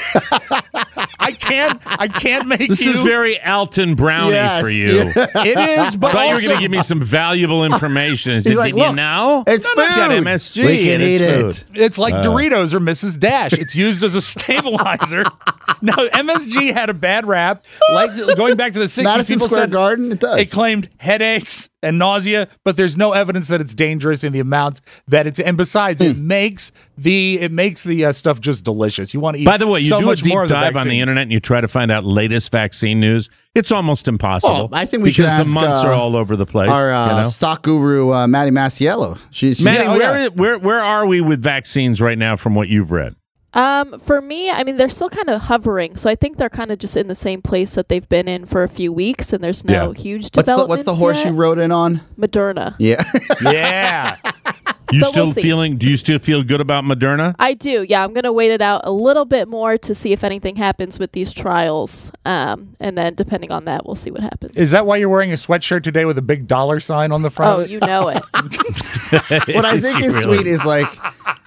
I can't. I can't make This you. is very Alton Brownie Yes, for you. yeah. It is, but I thought you were also- going to give me some valuable information. He's Did like, you look, know? it's No, no, got food. M S G. We can and eat it's it. food. It's like Uh. Doritos or Missus Dash. It's used as a stabilizer. Now, M S G had a bad rap. Like going back to the sixties, Madison people Square said Garden, it does. it claimed headaches and nausea, but there's no evidence that it's dangerous in the amounts that it's. And besides, it makes the it makes the uh, stuff just delicious. You want to eat. By the way, you so do a much deep more of the dive on the vaccine. internet and you try to find out latest vaccine news. It's almost impossible. Well, I think we should because ask, the months uh, are all over the place. Our uh, you know? stock guru, uh, Maddie Masiello. She's, she's Manny, yeah, oh, where, yeah. where where are we with vaccines right now from what you've read? Um, for me, I mean, they're still kind of hovering, so I think they're kind of just in the same place that they've been in for a few weeks, and there's no Yeah. huge what's the, developments what's the horse yet. you rode in on? Moderna. Yeah. Yeah. You So still we'll see. feeling? Do you still feel good about Moderna? I do, yeah. I'm going to wait it out a little bit more to see if anything happens with these trials, um, and then depending on that, we'll see what happens. Is that why you're wearing a sweatshirt today with a big dollar sign on the front? Oh, of it? you know it. What I think is Really? sweet is like,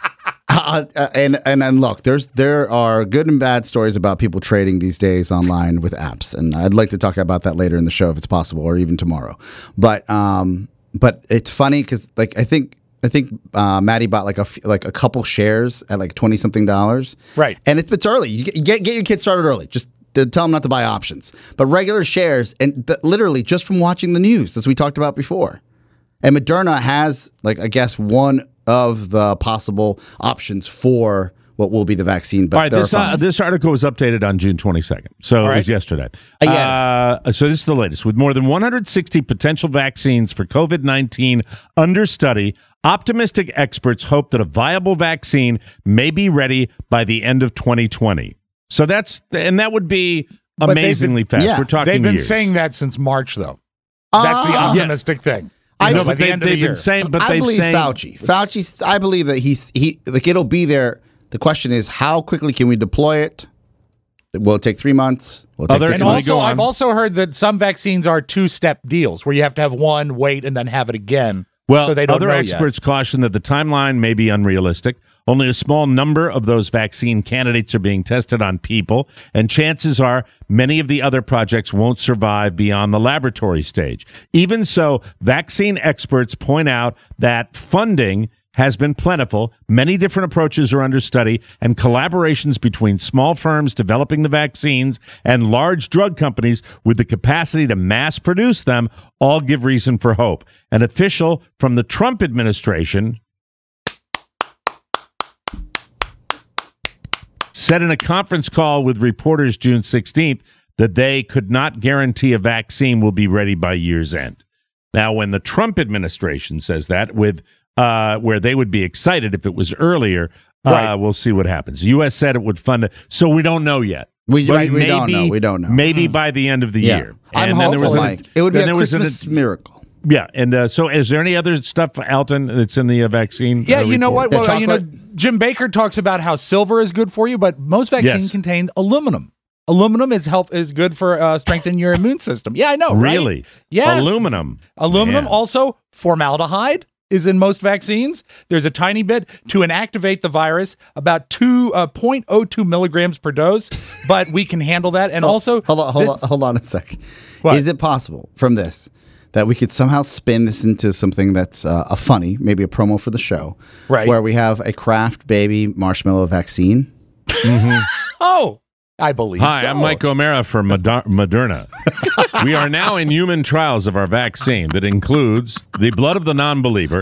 uh, uh, and, and and look, there's there are good and bad stories about people trading these days online with apps, and I'd like to talk about that later in the show if it's possible, or even tomorrow. But um, but it's funny because like I think. I think uh, Maddie bought like a f- like a couple shares at like twenty something dollars, Right. And it's it's early. You get get, get your kids started early. Just to tell them not to buy options, but regular shares, and th- literally just from watching the news, as we talked about before. And Moderna has like I guess one of the possible options for what will be the vaccine. But All right, there this are uh, five. this article was updated on June twenty-second, so it right. was yesterday. Uh, yeah. Uh, so this is the latest. With more than one hundred sixty potential vaccines for COVID nineteen under study, optimistic experts hope that a viable vaccine may be ready by the end of twenty twenty. So that's and that would be But they've been- amazingly fast. yeah, We're talking They've been years. saying that since March, though. That's the Ah. optimistic thing. I You know, know, by but the they, end of the they've year. been saying, but I they've believe saying Fauci. Fauci, I believe that he's he like it'll be there. The question is, how quickly can we deploy it? Will it take three months? Will it take Other- six And Wanna months? go also, on? I've also heard that some vaccines are two-step deals where you have to have one, wait, and then have it again. Well, so they don't other know experts caution that the timeline may be unrealistic. Only a small number of those vaccine candidates are being tested on people, and chances are many of the other projects won't survive beyond the laboratory stage. Even so, vaccine experts point out that funding has been plentiful. Many different approaches are under study, and collaborations between small firms developing the vaccines and large drug companies with the capacity to mass produce them all give reason for hope. An official from the Trump administration said in a conference call with reporters June sixteenth that they could not guarantee a vaccine will be ready by year's end. Now, when the Trump administration says that, with uh, where they would be excited if it was earlier, uh, Right. we'll see what happens. U S said it would fund it, so we don't know yet. We- But right, we don't know. We don't know. Maybe by the end of the Yeah. year. I'm And then there hopeful, was an- Mike. It would be then a there was an- Christmas miracle. Yeah, and uh, so is there any other stuff, Alton, that's in the uh, vaccine? Yeah, uh, you know report? what? Well, Yeah, you know, chocolate. Jim Baker talks about how silver is good for you, but most vaccines Yes. contain aluminum. Aluminum is help is good for uh, strengthening your immune system. Yeah, I know. right? Really? Yes. Aluminum. Aluminum. Man. Also, formaldehyde is in most vaccines. There's a tiny bit to inactivate the virus, about two uh, zero point zero two milligrams per dose, but we can handle that. And also, hold on, hold this- on, hold on a sec. What? Is it possible from this that we could somehow spin this into something that's uh, a funny, maybe a promo for the show, Right. Where we have a Kraft baby marshmallow vaccine. Oh, I believe. Hi, so. I'm Mike O'Mara for Moder- Moderna. We are now in human trials of our vaccine that includes the blood of the non-believer,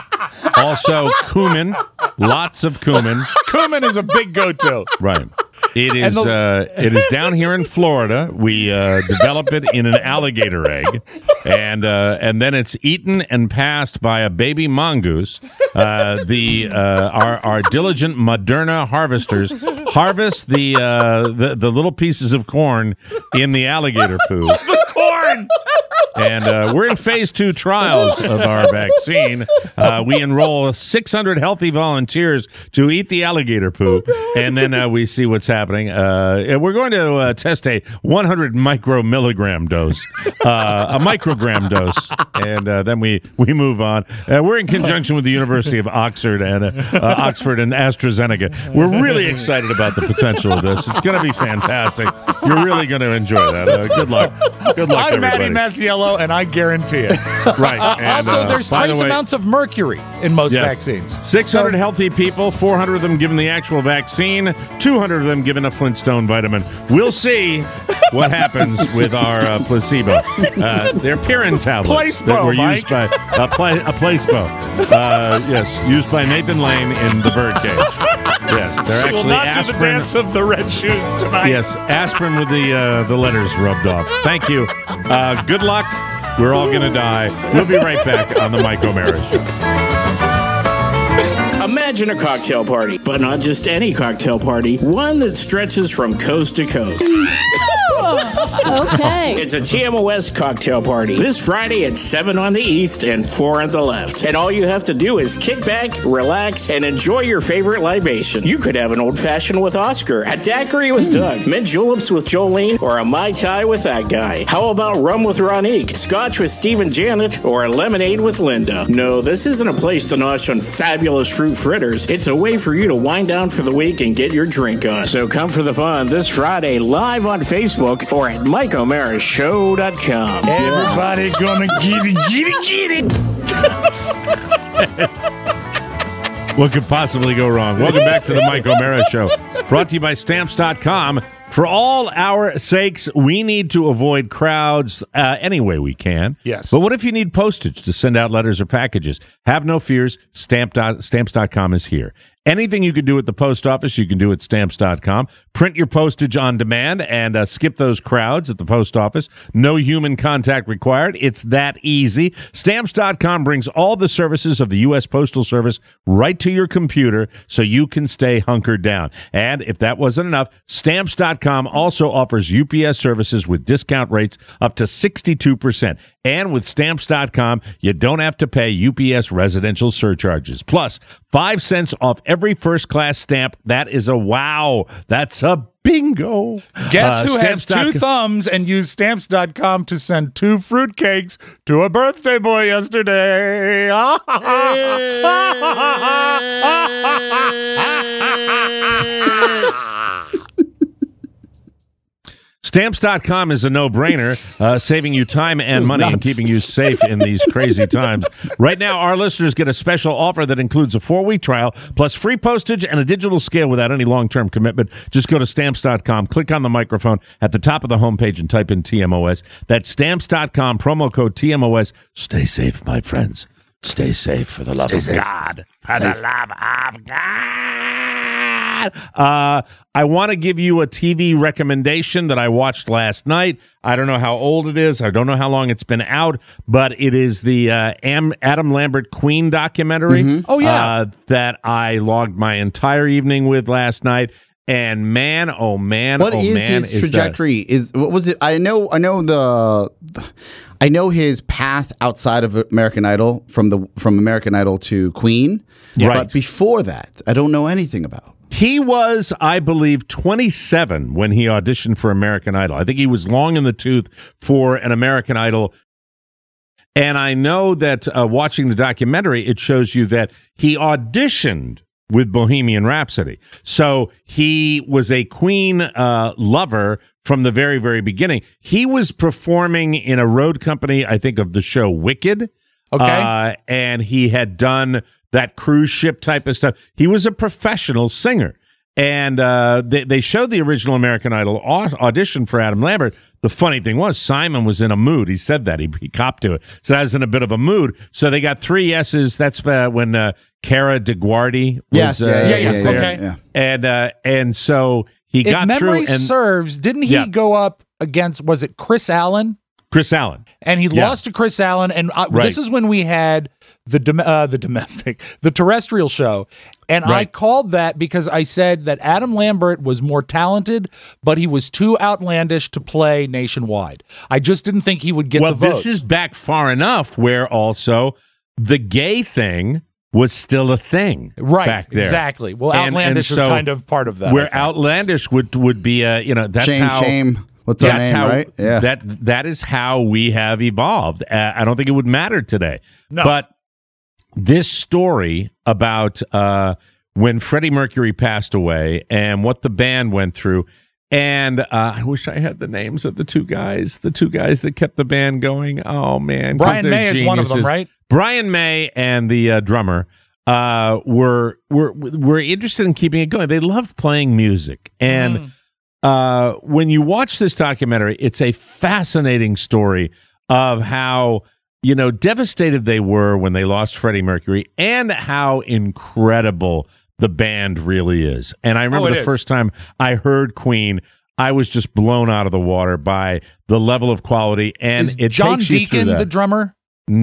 also cumin, lots of cumin, Cumin is a big go-to. right, It is the- uh, it is down here in Florida. We uh, develop it in an alligator egg, and uh, and then it's eaten and passed by a baby mongoose. Uh, the uh, our our diligent Moderna harvesters harvest the uh, the the little pieces of corn in the alligator poo. The corn. And uh, we're in phase two trials of our vaccine. Uh, we enroll six hundred healthy volunteers to eat the alligator poo, and then uh, we see what's happening. Uh, and we're going to uh, test a one hundred micromilligram dose, uh, a microgram dose, and uh, then we, we move on. Uh, we're in conjunction with the University of Oxford and uh, uh, Oxford and AstraZeneca. We're really excited about the potential of this. It's going to be fantastic. You're really going to enjoy that. Uh, good luck. Good luck, I'm everybody. Matty Masiello, and I guarantee it. Right. Uh, And, also, uh, there's by the trace way- amounts of mercury in most Yes. vaccines. six hundred So- healthy people, four hundred of them given the actual vaccine, two hundred of them given a Flintstone vitamin. We'll see what happens with our uh, placebo. Uh, they're Pirin tablets that Placebo, were used by uh, pla- a placebo. Uh, yes, used by Nathan Lane in The Birdcage. Yes, they're She will actually not do the aspirin. dance of the red shoes tonight. Yes, aspirin with the uh, the letters rubbed off. Thank you. Uh, good luck. We're all going to die. We'll be right back on the Mike O'Mara Show. Imagine a cocktail party, but not just any cocktail party, one that stretches from coast to coast. Okay. It's a T M O S cocktail party this Friday at seven on the east and four on the left. And all you have to do is kick back, relax, and enjoy your favorite libation. You could have an old-fashioned with Oscar, a daiquiri with Doug, mint juleps with Jolene, or a Mai Tai with that guy. How about rum with Ronique, scotch with Steve and Janet, or a lemonade with Linda? No, this isn't a place to nosh on fabulous fruit fritters. It's a way for you to wind down for the week and get your drink on. So come for the fun this Friday live on Facebook or at Mike O'Mara Show dot com. Everybody gonna get it, get it, get it. What could possibly go wrong? Welcome back to the Mike O'Mara Show, brought to you by Stamps dot com. For all our sakes, we need to avoid crowds uh, any way we can. Yes. But what if you need postage to send out letters or packages? Have no fears. Stamp dot, Stamps dot com is here. Anything you can do at the post office, you can do at Stamps dot com. Print your postage on demand and uh, skip those crowds at the post office. No human contact required. It's that easy. Stamps dot com brings all the services of the U S Postal Service right to your computer so you can stay hunkered down. And if that wasn't enough, Stamps dot com also offers U P S services with discount rates up to sixty-two percent. And with Stamps dot com, you don't have to pay U P S residential surcharges. Plus, five cents off every first-class stamp. That is a wow. That's a bingo. Guess Uh, who has Stamps dot com two thumbs and used Stamps dot com to send two fruitcakes to a birthday boy yesterday? Stamps dot com is a no-brainer, uh, saving you time and money and nuts. keeping you safe in these crazy times. Right now, our listeners get a special offer that includes a four-week trial, plus free postage and a digital scale without any long-term commitment. Just go to Stamps dot com, click on the microphone at the top of the homepage, and type in T M O S. That's Stamps dot com, promo code T M O S. Stay safe, my friends. Stay safe for the love Stay of safe. God. For the love of God. Uh, I want to give you a T V recommendation that I watched last night. I don't know how old it is. I don't know how long it's been out, but it is the uh, Am- Adam Lambert Queen documentary. Oh, yeah. uh, that I logged my entire evening with last night. And man, oh man, What oh is man, his is that- trajectory? Is what was it? I know, I know the, I know his path outside of American Idol from the from American Idol to Queen. Yeah. But Right. before that, I don't know anything about. He was, I believe, twenty-seven when he auditioned for American Idol. I think he was long in the tooth for an American Idol. And I know that uh, watching the documentary, it shows you that he auditioned with Bohemian Rhapsody. So he was a Queen uh, lover from the very, very beginning. He was performing in a road company, I think, of the show Wicked. Okay. Uh, and he had done that cruise ship type of stuff. He was a professional singer. And uh, they, they showed the original American Idol au- audition for Adam Lambert. The funny thing was, Simon was in a mood. He said that. He, he copped to it. So I was in a bit of a mood. So they got three yeses. That's uh, when uh, Cara DeGuardi was Yes, yeah, uh, yeah, was yeah, there. okay. yeah. And, uh, and so He if got memory through and serves, didn't he Yeah. go up against, was it Chris Allen? Chris Allen. And he Yeah. lost to Chris Allen. And uh, Right. this is when we had the dom- uh, the domestic, the terrestrial show. And I Right. called that because I said that Adam Lambert was more talented, but he was too outlandish to play nationwide. I just didn't think he would get well, the votes. this is back far enough where also the gay thing was still a thing Right, back there. exactly. Well, And- and outlandish is so kind of part of that. I Where think. outlandish would would be a you know that's Shame, how shame. What's our that's name, how right? Yeah. that that is how we have evolved. Uh, I don't think it would matter today. No. But this story about uh, when Freddie Mercury passed away and what the band went through, and uh, I wish I had the names of the two guys, the two guys that kept the band going. Oh man, 'cause Brian they're May is one of them, geniuses. right? Brian May and the uh, drummer uh, were were were interested in keeping it going. They loved playing music, and Mm. uh, when you watch this documentary, it's a fascinating story of how you know devastated they were when they lost Freddie Mercury, and how incredible the band really is. And I remember Oh, it the is. first time I heard Queen, I was just blown out of the water by the level of quality. And Is it John takes you through Deacon that. the drummer?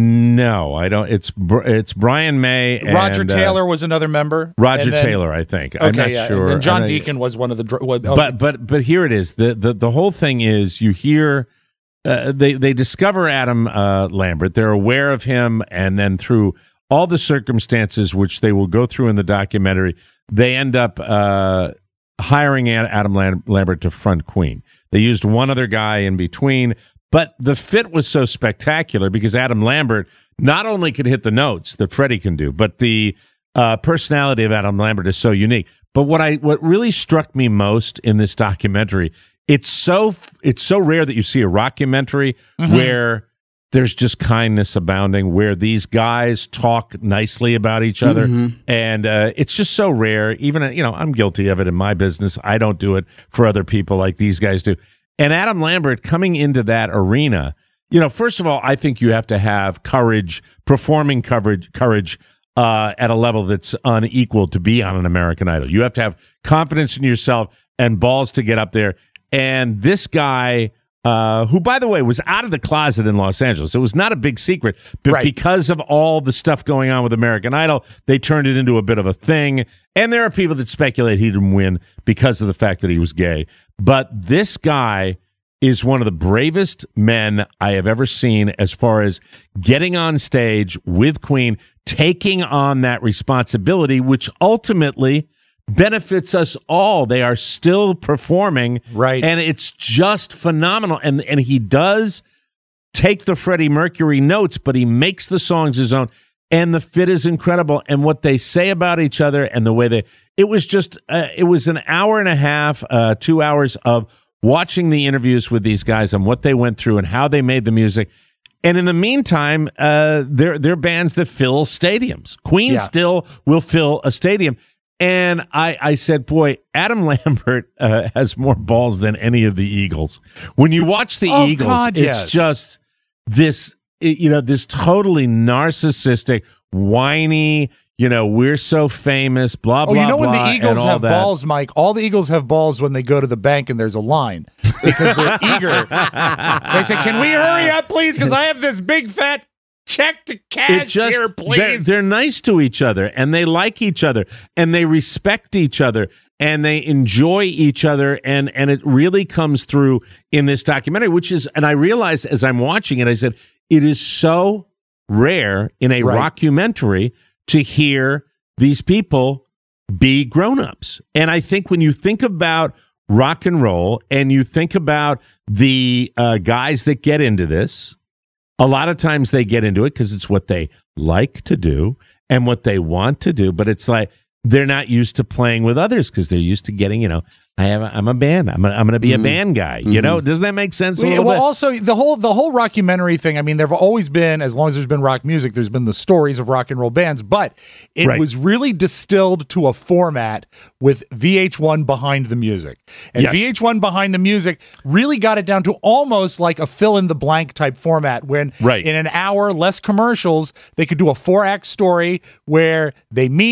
No, I don't. It's Br- it's Brian May. And, Roger uh, Taylor was another member. Roger And then- Taylor, I think. Okay, I'm not yeah. sure. And then John I- Deacon was one of the. Dr- what- oh, But but but here it is. The the the whole thing is you hear uh, they they discover Adam uh, Lambert. They're aware of him, and then through all the circumstances which they will go through in the documentary, they end up uh, hiring Ad- Adam Lam- Lambert to front Queen. They used one other guy in between. But the fit was so spectacular because Adam Lambert not only could hit the notes that Freddie can do, but the uh, personality of Adam Lambert is so unique. But what I what really struck me most in this documentary, it's so it's so rare that you see a rockumentary Mm-hmm. where there's just kindness abounding, where these guys talk nicely about each other, Mhm. and uh, it's just so rare. Even you know, I'm guilty of it in my business. I don't do it for other people like these guys do. And Adam Lambert coming into that arena, you know, first of all, I think you have to have courage, performing coverage, courage uh, at a level that's unequal to be on an American Idol. You have to have confidence in yourself and balls to get up there. And this guy, uh, who, by the way, was out of the closet in Los Angeles, it was not a big secret, but Right. because of all the stuff going on with American Idol, they turned it into a bit of a thing. And there are people that speculate he didn't win because of the fact that he was gay. But this guy is one of the bravest men I have ever seen as far as getting on stage with Queen, taking on that responsibility, which ultimately benefits us all. They are still performing. Right. And it's just phenomenal. And and he does take the Freddie Mercury notes, but he makes the songs his own. And the fit is incredible. And what they say about each other and the way they, it was just, uh, it was an hour and a half, uh, two hours of watching the interviews with these guys and what they went through and how they made the music. And in the meantime, uh, they're, they're bands that fill stadiums. Queen Yeah. still will fill a stadium. And I, I said, boy, Adam Lambert uh, has more balls than any of the Eagles. When you watch the Oh, Eagles, God, it's yes. just this, it- you know, this totally narcissistic, whiny, you know, we're so famous, blah, Oh, blah, you know when blah, the and Eagles all have that. balls, Mike? All the Eagles have balls when they go to the bank and there's a line because they're eager. They say, "Can we hurry up, please? Because I have this big fat check to It cash just here, they're, please." they're nice to each other and they like each other and they respect each other and they enjoy each other and and it really comes through in this documentary, which is, and I realized as I'm watching it, I said it is so rare in a Right. rockumentary to hear these people be grown-ups. And I think when you think about rock and roll and you think about the uh, guys that get into this, a lot of times they get into it because it's what they like to do and what they want to do, but it's like they're not used to playing with others because they're used to getting, you know, I have a, I'm a band. I'm, a, I'm going to be a band guy. You know, doesn't that make sense? A Well, little well, bit? also the whole the whole rockumentary thing. I mean, there've always been, as long as there's been rock music, there's been the stories of rock and roll bands, but it Right. was really distilled to a format with V H one behind the music, and Yes. V H one behind the music really got it down to almost like a fill in the blank type format. When Right. in an hour, less commercials, they could do a four act story where they meet.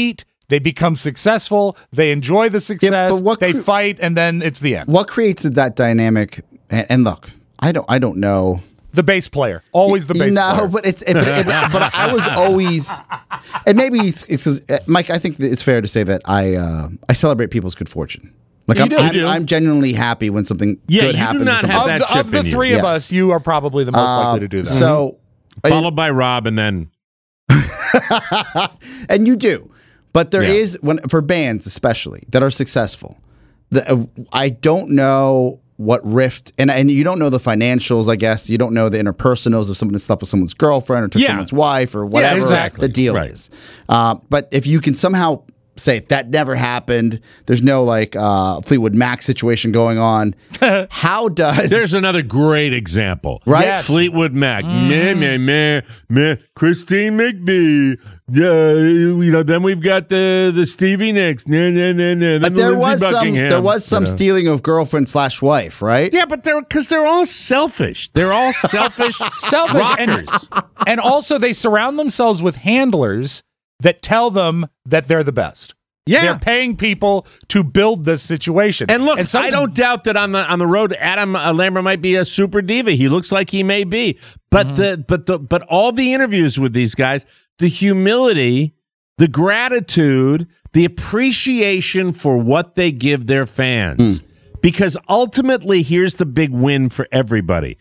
They become successful. They enjoy the success. but what they cre- fight, and then it's the end. What creates that dynamic? And, and look, I don't, I don't know. The bass player, always the bass no, player. but it's, it, but, it, but I was always, and maybe it's, it's 'cause, uh, Mike. I think that it's fair to say that I, uh, I celebrate people's good fortune. Like You I'm, do. I'm, You do. I'm genuinely happy when something Yeah, you good do happens. not to have somebody. of that the, chip of the in you. three of Yes. us, you are probably the most Uh, likely to do that. So, Followed by Rob, and then and you do, but there Yeah. is when for bands especially that are successful. The, uh, I don't know what rift, and and you don't know the financials. I guess you don't know the interpersonals of someone that slept with someone's girlfriend or took Yeah. someone's wife or whatever exactly. the deal Right. is. Uh, but if you can somehow say that never happened, there's no like uh, Fleetwood Mac situation going on. How does there's another great example. Right? Yes. Fleetwood Mac. Meh, meh, meh, meh. Christine McVie. Yeah, you know, then we've got the the Stevie Nicks. Nah, nah, nah, nah. Then But the there Lindsey was some Buckingham, there was some you know. stealing of girlfriend slash wife, right? Yeah, but they're because they're all selfish. They're all selfish, Selfish and, rockers. and also they surround themselves with handlers that tell them that they're the best. Yeah. They're paying people to build this situation. And look, and some- I don't doubt that on the on the road, Adam uh, Lambert might be a super diva. He looks like he may be, but Mm-hmm. the but the but all the interviews with these guys, the humility, the gratitude, the appreciation for what they give their fans, because ultimately, here's the big win for everybody: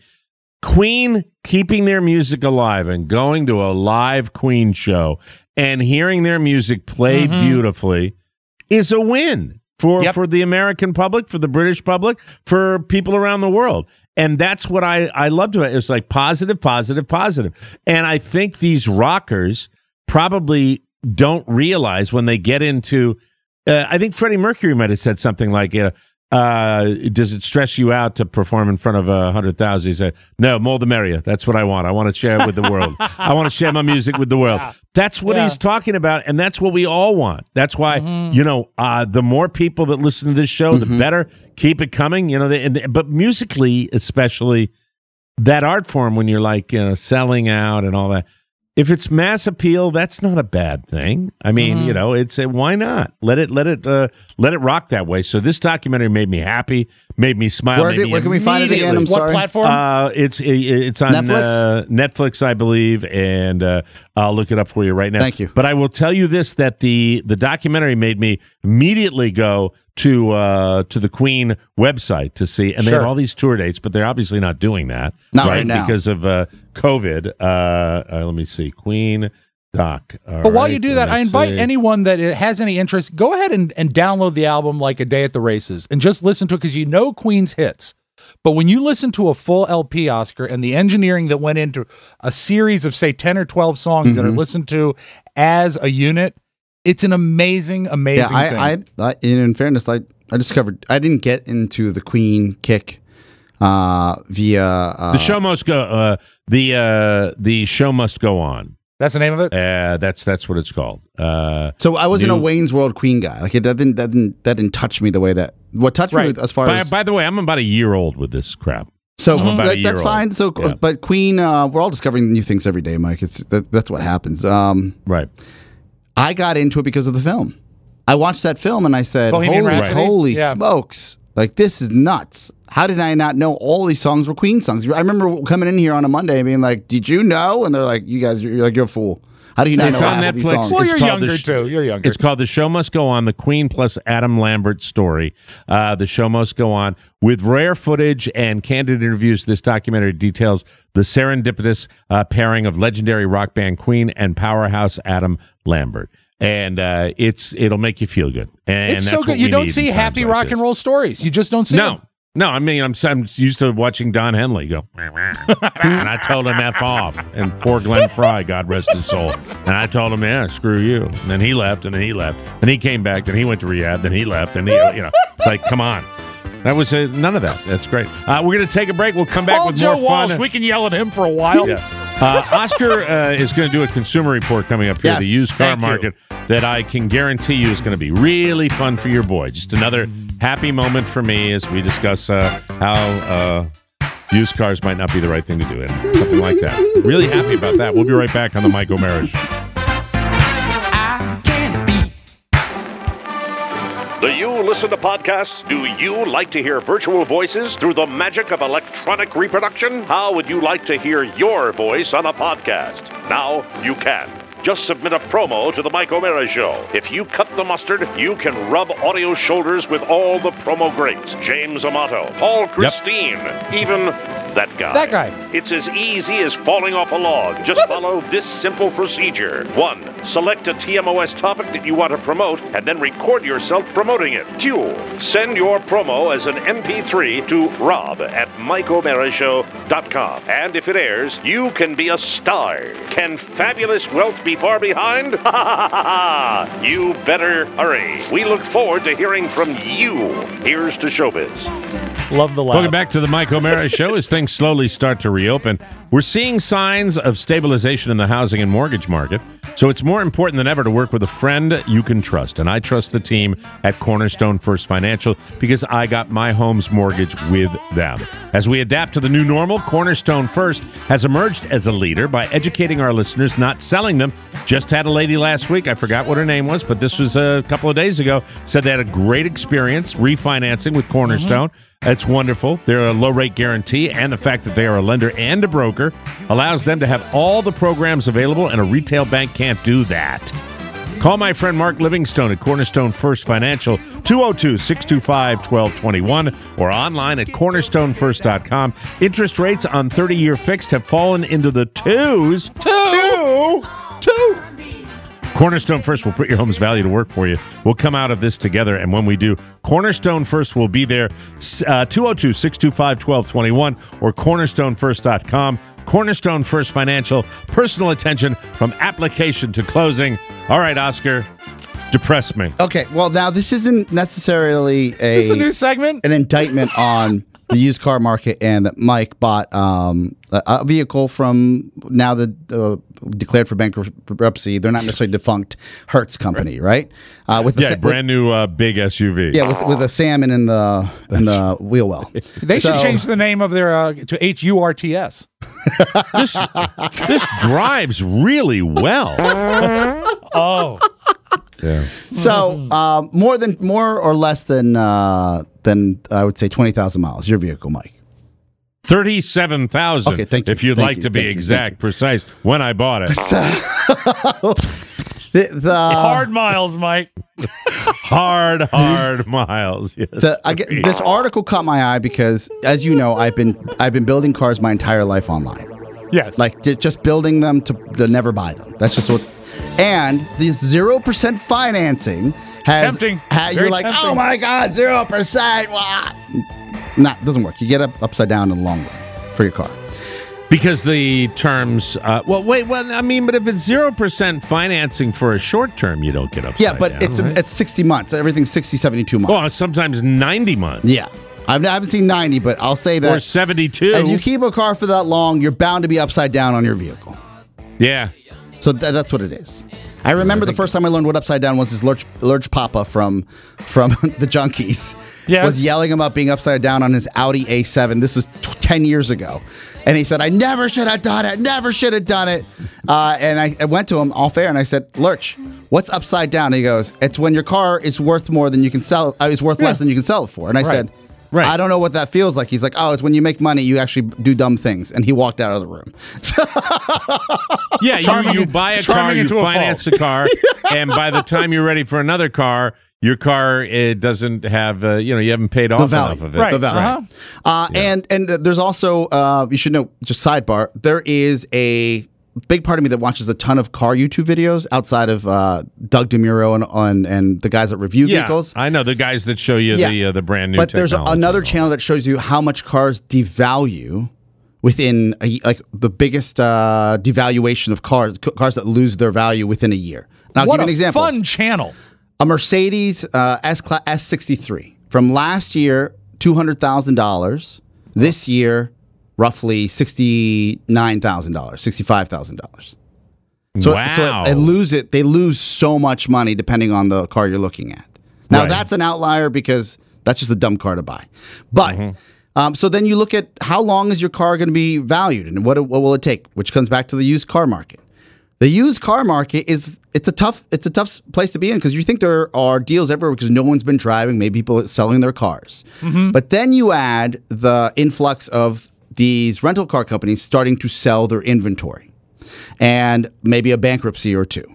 Queen keeping their music alive and going to a live Queen show and hearing their music played beautifully is a win for, Yep. for the American public, for the British public, for people around the world. And that's what I, I loved about it. It's like positive, positive, positive. And I think these rockers probably don't realize when they get into, uh, I think Freddie Mercury might have said something like, uh, uh, does it stress you out to perform in front of a hundred thousand? He said, no, more the merrier. That's what I want. I want to share it with the world. I want to share my music with the world. That's what Yeah. he's talking about. And that's what we all want. That's why, you know, uh, the more people that listen to this show, the better. Keep it coming. You know, they, and, but musically, especially that art form, when you're like, you know, selling out and all that, if it's mass appeal, that's not a bad thing. I mean, you know, it's a, why not let it let it uh, let it rock that way. So this documentary made me happy, made me smile. Where, made did- me where can we find it again? I'm immediately- what sorry. platform? Uh, it's it, it's on Netflix? Uh, Netflix, I believe, and uh, I'll look it up for you right now. Thank you. But I will tell you this: that the the documentary made me immediately go to uh, to the Queen website to see, and they Sure. have all these tour dates, but they're obviously not doing that, Not right now. because of uh, COVID. Uh, uh, let me see, Queen doc. All But while right, you do let that, me I invite see. anyone that has any interest, go ahead and, and download the album like A Day at the Races and just listen to it because you know Queen's hits. But when you listen to a full L P, Oscar, and the engineering that went into a series of, say, ten or twelve songs that are listened to as a unit, it's an amazing, amazing yeah, thing. I, I, I, in fairness, I, I discovered I didn't get into the Queen kick uh, via uh, The show must go. Uh, the uh, the show must go on. That's the name of it? Uh, that's that's what it's called. Uh, So I wasn't new- a Wayne's World Queen guy. Like it that didn't that didn't that didn't touch me the way that what touched Right. me as far by, as by the way, I'm about a year old with this crap. so I'm about a that- year that's old. fine. So Yeah. but Queen, uh, we're all discovering new things every day, Mike. It's that, that's what happens. Um, Right. I got into it because of the film. I watched that film and I said, Bohemian "Holy, Rhapsody? holy Yeah. smokes! Like this is nuts! How did I not know all these songs were Queen songs?" I remember coming in here on a Monday and being like, "Did you know?" And they're like, "You guys, you're like you're a fool. How do you not It's know on half of these Netflix. songs?" Well, It's you're called the younger, sh- too. You're younger. It's called The Show Must Go On, the Queen plus Adam Lambert story. Uh, the Show Must Go On. With rare footage and candid interviews, this documentary details the serendipitous uh, pairing of legendary rock band Queen and powerhouse Adam Lambert. And uh, it's it'll make you feel good. And it's that's so what good. we You don't need see in happy times like rock this. and roll stories. You just don't see No. them. No, I mean, I'm, I'm used to watching Don Henley go, and I told him F off. And poor Glenn Fry, God rest his soul. And I told him, yeah, screw you. And then he left, and then he left. And he came back, then he went to rehab, then he left. And he, you know, it's like, come on. That was uh, none of that. That's great. Uh, we're going to take a break. We'll come back Call with Joe more Walsh. fun. We can yell at him for a while. Yeah. Uh, Oscar uh, is going to do a consumer report coming up here, Yes. the used car Thank you. market, that I can guarantee you is going to be really fun for your boy. Just another happy moment for me as we discuss uh, how uh, used cars might not be the right thing to do, and something like that. Really happy about that. We'll be right back on the Mike O'Mara Show. I can't be Do you listen to podcasts? Do you like to hear virtual voices through the magic of electronic reproduction? How would you like to hear your voice on a podcast? Now you can. Just submit a promo to the Mike O'Mara Show. If you cut the mustard, you can rub audio shoulders with all the promo greats. James Amato, Paul Christine, yep. even that guy. That guy. It's as easy as falling off a log. Just follow this simple procedure. One, select a T M O S topic that you want to promote and then record yourself promoting it. Two, send your promo as an M P three to rob at mike o'mara show dot com. And if it airs, you can be a star. Can fabulous wealth be far behind? Ha ha ha ha! You better hurry. We look forward to hearing from you. Here's to showbiz. Love the laugh. Welcome back to the Mike O'Mara Show. As things slowly start to reopen, we're seeing signs of stabilization in the housing and mortgage market. So it's more important than ever to work with a friend you can trust. And I trust the team at Cornerstone First Financial because I got my home's mortgage with them. As we adapt to the new normal, Cornerstone First has emerged as a leader by educating our listeners, not selling them. Just had a lady last week, I forgot what her name was, but this was a couple of days ago, said they had a great experience refinancing with Cornerstone. Mm-hmm. It's wonderful. They're a low-rate guarantee, and the fact that they are a lender and a broker allows them to have all the programs available, and a retail bank can't do that. Call my friend Mark Livingstone at Cornerstone First Financial, two oh two, six two five, one two two one, or online at cornerstone first dot com. Interest rates on thirty-year fixed have fallen into the twos. Two! Two! Two! Cornerstone First will put your home's value to work for you. We'll come out of this together, and when we do, Cornerstone First will be there, uh, two oh two, six two five, one two two one or cornerstone first dot com. Cornerstone First Financial, personal attention from application to closing. All right, Oscar, depress me. Okay, well, now this isn't necessarily a, this is a new segment? an indictment on the used car market, and that Mike bought um, a, a vehicle from now the uh, declared for bankruptcy. They're not necessarily defunct Hertz company, right? Uh, with the yeah, sa- brand new uh, big S U V. Yeah, with, with a salmon in the in the wheel well. They So- should change the name of their uh, to H U R T S. This this drives really well. Oh. Yeah. So um, more than more or less than uh, than I would say twenty thousand miles. Your vehicle, Mike. thirty-seven thousand. Okay, thank you. If you'd Thank like you. to be Thank you. exact, precise, when I bought it. The, the Hard miles, Mike. hard, hard miles. Yes. The, I get, this article caught my eye because, as you know, I've been I've been building cars my entire life online. Yes. Like j- just building them to, to never buy them. That's just what. And this zero percent financing has. Tempting. ha- Very you're like, tempting. oh my god, zero percent. Nah, it doesn't work. You get up upside down in the long run for your car. Because the terms, uh, well, wait, well, I mean, but if it's zero percent financing for a short term, you don't get upside Yeah, but down, it's right? it's sixty months. Everything's sixty, seventy-two months. Well, it's sometimes ninety months. Yeah. I've, I haven't seen ninety, but I'll say that. Or seventy-two. If you keep a car for that long, you're bound to be upside down on your vehicle. Yeah. So th- that's what it is. I remember the first time I learned what upside down was. Is Lurch, Lurch Papa from from the Junkies Yes. was yelling about being upside down on his Audi A seven. This was t- ten years ago, and he said, "I never should have done it. Never should have done it." Uh, and I, I went to him all fair, and I said, "Lurch, what's upside down?" And he goes, "It's when your car is worth more than you can sell. Uh, is worth Yeah. less than you can sell it for." And I Right. said. Right. I don't know what that feels like. He's like, oh, it's when you make money, you actually do dumb things. And he walked out of the room. Yeah, you, Charming- you buy a charming car, you into a finance fault. a car, and by the time you're ready for another car, your car it doesn't have, uh, you know, you haven't paid off value. enough of it. Right. The value. Uh-huh. Uh, And and uh, there's also uh, you should know, just sidebar, there is a big part of me that watches a ton of car YouTube videos outside of uh, Doug DeMuro and, and and the guys that review Yeah, vehicles. I know the guys that show you Yeah. the uh, the brand new. But there's technology another and all. channel that shows you how much cars devalue within a, like the biggest uh, devaluation of cars, c- cars that lose their value within a year. And I'll What give you an a example. fun channel. A Mercedes uh, S Cla- S sixty-three from last year, two hundred thousand dollars. This year, roughly sixty-nine thousand dollars, sixty-five thousand dollars. So, Wow. so they lose it. They lose so much money depending on the car you're looking at. Now Right. that's an outlier because that's just a dumb car to buy. But Mm-hmm. um, so then you look at how long is your car going to be valued and what what will it take? Which comes back to the used car market. The used car market is it's a tough it's a tough place to be in because you think there are deals everywhere because no one's been driving. Maybe people are selling their cars. Mm-hmm. But then you add the influx of these rental car companies starting to sell their inventory and maybe a bankruptcy or two.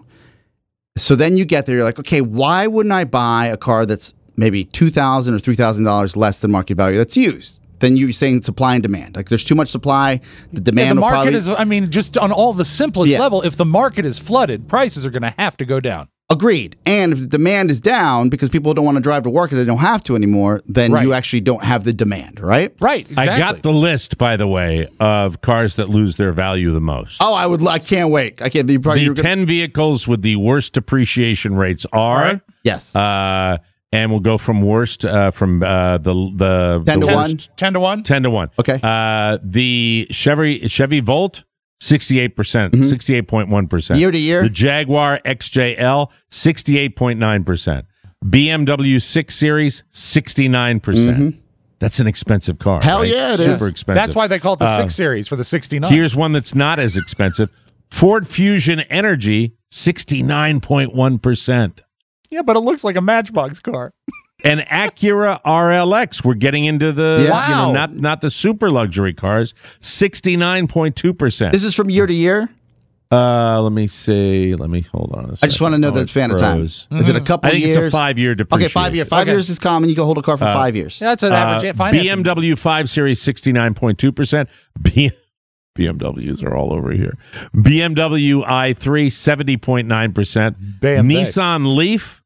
So then you get there, you're like, okay, why wouldn't I buy a car that's maybe two thousand dollars or three thousand dollars less than market value that's used? Then you're saying supply and demand. Like there's too much supply, the demand Yeah, the will market probably... is, I mean, just on all the simplest Yeah. level, if the market is flooded, prices are going to have to go down. Agreed. And if the demand is down because people don't want to drive to work and they don't have to anymore, then Right. you actually don't have the demand, right? Right, exactly. I got the list, by the way, of cars that lose their value the most. Oh, I would. I can't wait. I can't. You probably, The you're gonna- ten vehicles with the worst depreciation rates are. Right. Yes. Uh, and we'll go from worst uh, from uh, the the ten the to worst- one. ten to one? ten to one. Okay. Uh, the Chevy Chevy Volt, sixty-eight percent, Mhm. sixty-eight point one percent. Year to year. The Jaguar X J L, sixty-eight point nine percent. B M W six Series, sixty-nine percent. Mhm. That's an expensive car. Hell right? yeah, it Super is. expensive. That's why they call it the Uh, six series for the sixty-nine. Here's one that's not as expensive. Ford Fusion Energy, sixty-nine point one percent. Yeah, but it looks like a Matchbox car. And Acura R L X, we're getting into the Yeah. you know Wow. not not the super luxury cars, sixty-nine point two percent. This is from year to year. Uh, let me see. Let me hold on a second. I just want to know Oh, the it span of time. froze. Is it a couple I think years? it's a five-year Okay, depreciation. five years. Five Okay. years is common. You can hold a car for Uh, five years. Yeah, that's an average Uh, financing. B M W five Series, sixty-nine point two percent. B- BMWs are all over here. B M W i three, seventy point nine percent. Bam, bam. Nissan Leaf,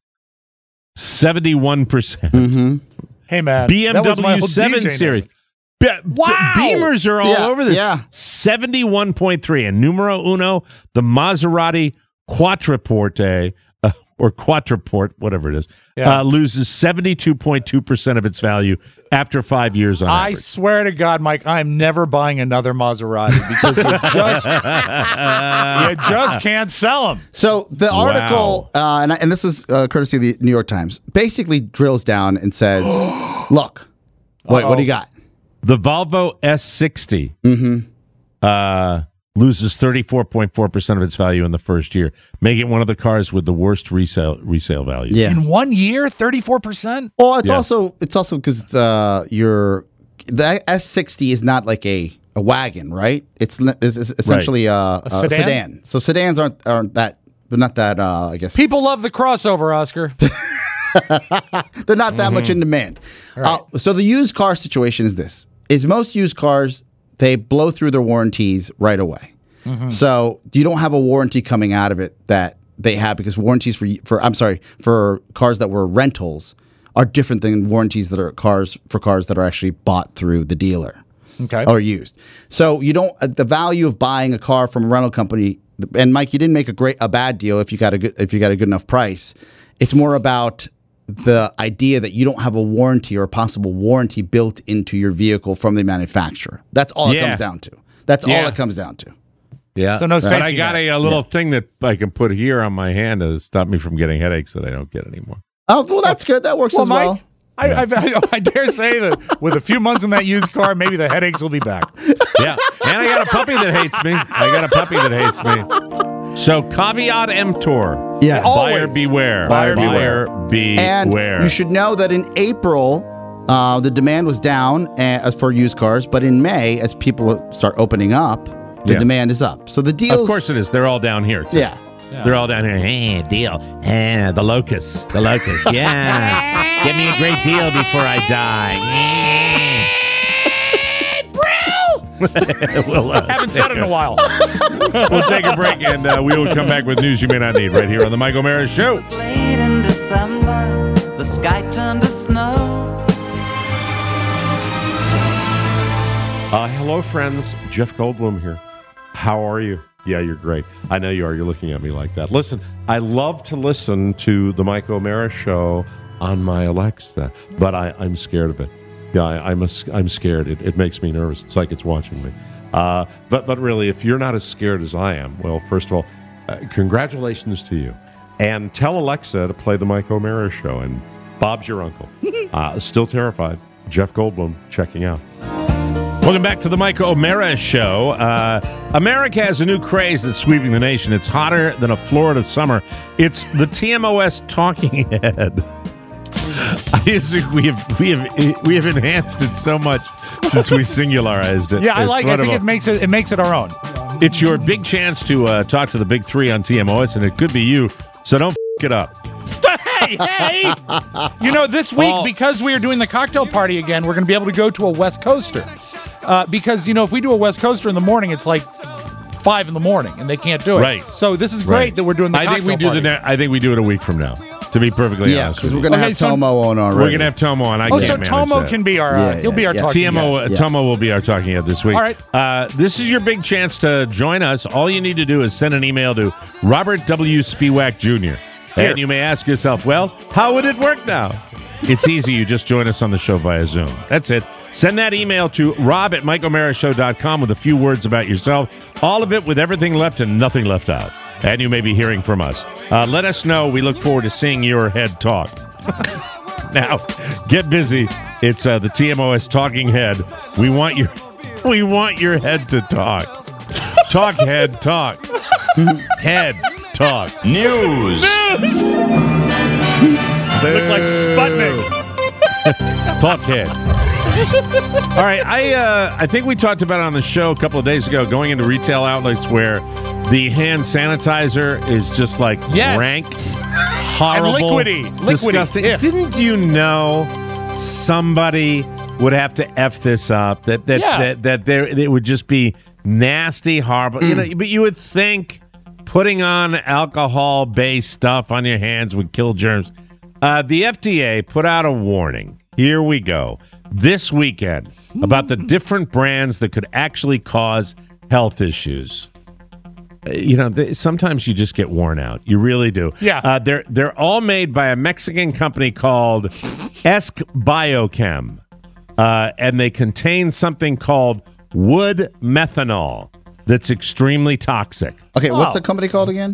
seventy-one percent. Mm-hmm. Hey, man. that was my B M W old seven D J Series. name. Be- Wow. Beamers are all Yeah, over this. yeah. seventy-one point three. And numero uno, the Maserati Quattroporte, uh, or Quattraport, whatever it is, Yeah. uh, loses seventy-two point two percent of its value after five years on I average. swear to God, Mike, I'm never buying another Maserati because you just, you just can't sell them. So the article, uh, and, I, and this is uh, courtesy of the New York Times, basically drills down and says, "Look, wait, what do you got?" The Volvo S sixty Mm-hmm. uh, loses thirty-four point four percent of its value in the first year, making it one of the cars with the worst resale resale value. Yeah. In one year, thirty-four percent? Well, it's Yes. also it's also because the your the S sixty is not like a, a wagon, right? It's, it's, it's essentially a, a, A sedan? sedan. So sedans aren't aren't that they're not that uh, I guess People love the crossover, Oscar. they're not that much in demand. Uh, so the used car situation is this: is most used cars they blow through their warranties right away. So you don't have a warranty coming out of it that they have because warranties for for I'm sorry for cars that were rentals are different than warranties that are cars for cars that are actually bought through the dealer. Okay. Or used. So you don't uh, the value of buying a car from a rental company. And Mike, you didn't make a great a bad deal if you got a good if you got a good enough price. It's more about the idea that you don't have a warranty or a possible warranty built into your vehicle from the manufacturer. That's all it Yeah. comes down to. That's Yeah. all it comes down to. Yeah. So no But safety I got net. a, a little thing that I can put here on my hand to stop me from getting headaches that I don't get anymore. Oh, well, that's good. That works Well, as Mike, well. I, I, I, I dare say that with a few months in that used car, maybe the headaches will be back. Yeah. And I got a puppy that hates me. I got a puppy that hates me. So caveat emptor. Yes. Buyer Always. beware. Buyer Buyer beware. And you should know that in April, uh, the demand was down uh, as for used cars, but in May, as people start opening up, the Yeah. demand is up. So the deals, Of course it is. They're all down here. Too. yeah. They're all down here. Hey, deal. Eh, the locust. The locust. Yeah. Give me a great deal before I die. we'll, uh, Haven't said it in a while. we'll take a break and uh, we will come back with news you may not need right here on the Mike O'Mara Show. Late in December, the sky turned to snow. Uh, hello, friends. Jeff Goldblum here. How are you? Yeah, you're great. I know you are. You're looking at me like that. Listen, I love to listen to the Mike O'Mara Show on my Alexa, but I, I'm scared of it. Yeah, I, I'm a, I'm scared. It, it makes me nervous. It's like it's watching me. Uh, but but really, if you're not as scared as I am, well, first of all, uh, congratulations to you. And tell Alexa to play the Mike O'Mara Show. And Bob's your uncle. Uh, still terrified. Jeff Goldblum checking out. Welcome back to the Mike O'Mara Show. Uh, America has a new craze that's sweeping the nation. It's hotter than a Florida summer. It's the T M O S talking head. I just think we have we have we have enhanced it so much since we singularized it. Yeah, I It's like. it. I think wonderful. it makes it it makes it our own. It's your big chance to uh, talk to the big three on T M O S, and it could be you. So don't f- it up. Hey, hey! You know, this week, Oh. because we are doing the cocktail party again, we're going to be able to go to a West Coaster. Uh, because, you know, if we do a West Coaster in the morning, it's like five in the morning, and they can't do it. Right. So this is great Right. that we're doing the I cocktail think we do party. the. Ne- I think we do it a week from now. To be perfectly Yeah, honest, because with we're you. going to Okay, have so- Tomo on already. We're gonna have Tomo on. I Oh, can't so manage Tomo that. can be our, uh, Yeah, he'll be yeah, our yeah. talking T M O, head. uh, Tomo will be our talking head this week. All right. Uh, this is your big chance to join us. All you need to do is send an email to Robert W. Spiewak Junior Here. And you may ask yourself, well, how would it work now? It's easy. You just join us on the show via Zoom. That's it. Send that email to rob at mike o'mara show dot com with a few words about yourself. All of it with everything left and nothing left out. And you may be hearing from us. Uh, let us know. We look forward to seeing your head talk. Now, get busy. It's uh, the T M O S talking head. We want your, we want your head to talk. Talk head talk. Head talk. News. Look like Sputnik. Talk head. All right, I uh, I think we talked about it on the show a couple of days ago. Going into retail outlets where the hand sanitizer is just like Yes. rank, horrible, And liquidy. Liquidy. disgusting. Yeah. Didn't you know somebody would have to f this up? That that Yeah. that that there it would just be nasty, horrible. You know, but you would think putting on alcohol-based stuff on your hands would kill germs. Uh, the F D A put out a warning. Here we go. This weekend about the different brands that could actually cause health issues. Uh, You know, th- sometimes you just get worn out. You really do. Yeah. Uh, they're they're all made by a Mexican company called Esc Biochem, uh, and they contain something called wood methanol that's extremely toxic. Okay, what's Oh. the company called again?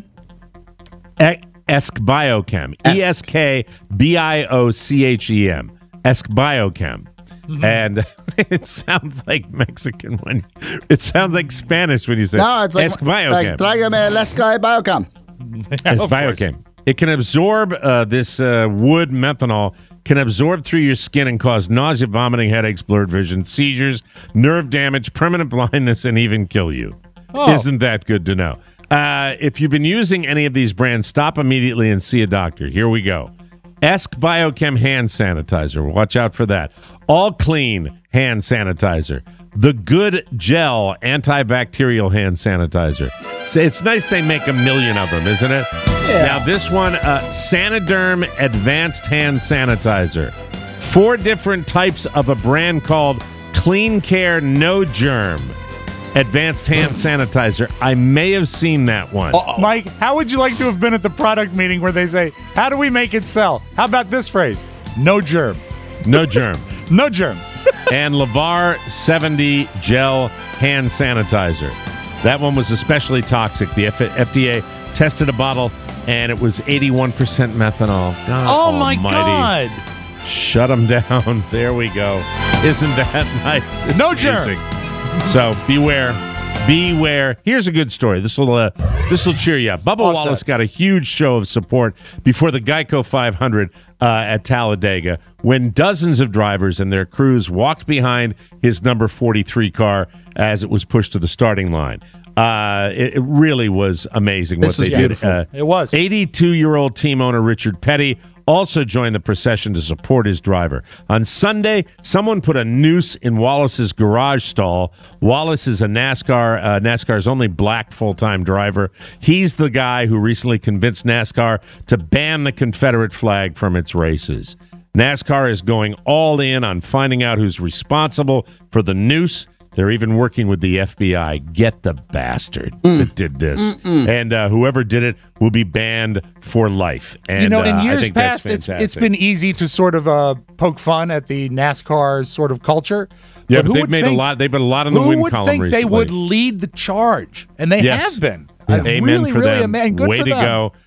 E- Esc Biochem. E S K B I O C H E M. Esc Biochem. Mm-hmm. And it sounds like Mexican when it sounds like Spanish when you say No, it's like, Esc like Biochem. tráigame el Esca Biochem. Esc Of course. Biochem. It can absorb uh, this uh, wood methanol can absorb through your skin and cause nausea, vomiting, headaches, blurred vision, seizures, nerve damage, permanent blindness, and even kill you. Oh. Isn't that good to know? Uh, if you've been using any of these brands, stop immediately and see a doctor. Here we go. Esc Biochem hand sanitizer. Watch out for that. All clean hand sanitizer. The Good Gel antibacterial hand sanitizer. So it's nice they make a million of them, isn't it? Yeah. Now this one, uh, Saniderm Advanced Hand Sanitizer. Four different types of a brand called Clean Care No Germ Advanced Hand Sanitizer. I may have seen that one. Mike, how would you like to have been at the product meeting where they say, how do we make it sell? How about this phrase? No germ. No germ. No germ. And Lavar seventy Gel Hand Sanitizer. That one was especially toxic. The F- FDA tested a bottle, and it was eighty-one percent methanol. God Oh, my almighty. God. Shut them down. There we go. Isn't that nice? This No is germ. amazing. So beware. Beware. Here's a good story. This will uh, this will cheer you up. Bubba All Wallace set. got a huge show of support before the Geico five hundred uh, at Talladega when dozens of drivers and their crews walked behind his number forty-three car as it was pushed to the starting line. Uh, it, it really was amazing This what was they beautiful. did. Uh, It was. eighty-two-year-old team owner Richard Petty also joined the procession to support his driver. On Sunday, someone put a noose in Wallace's garage stall. Wallace is a NASCAR, uh, NASCAR's only black full-time driver. He's the guy who recently convinced NASCAR to ban the Confederate flag from its races. NASCAR is going all in on finding out who's responsible for the noose. They're even working with the F B I. Get the bastard that did this. Mm-mm. And uh, whoever did it will be banned for life. And, you know, in uh, I years think that's past, it's it's fantastic. been easy to sort of uh, poke fun at the NASCAR sort of culture. Yeah, But who they've would made think, a lot. They've been a lot in the who win would column think recently. they would lead the charge? And they Yes. have been. Yeah. I Amen really, for really them. am- and good Way for to them. go.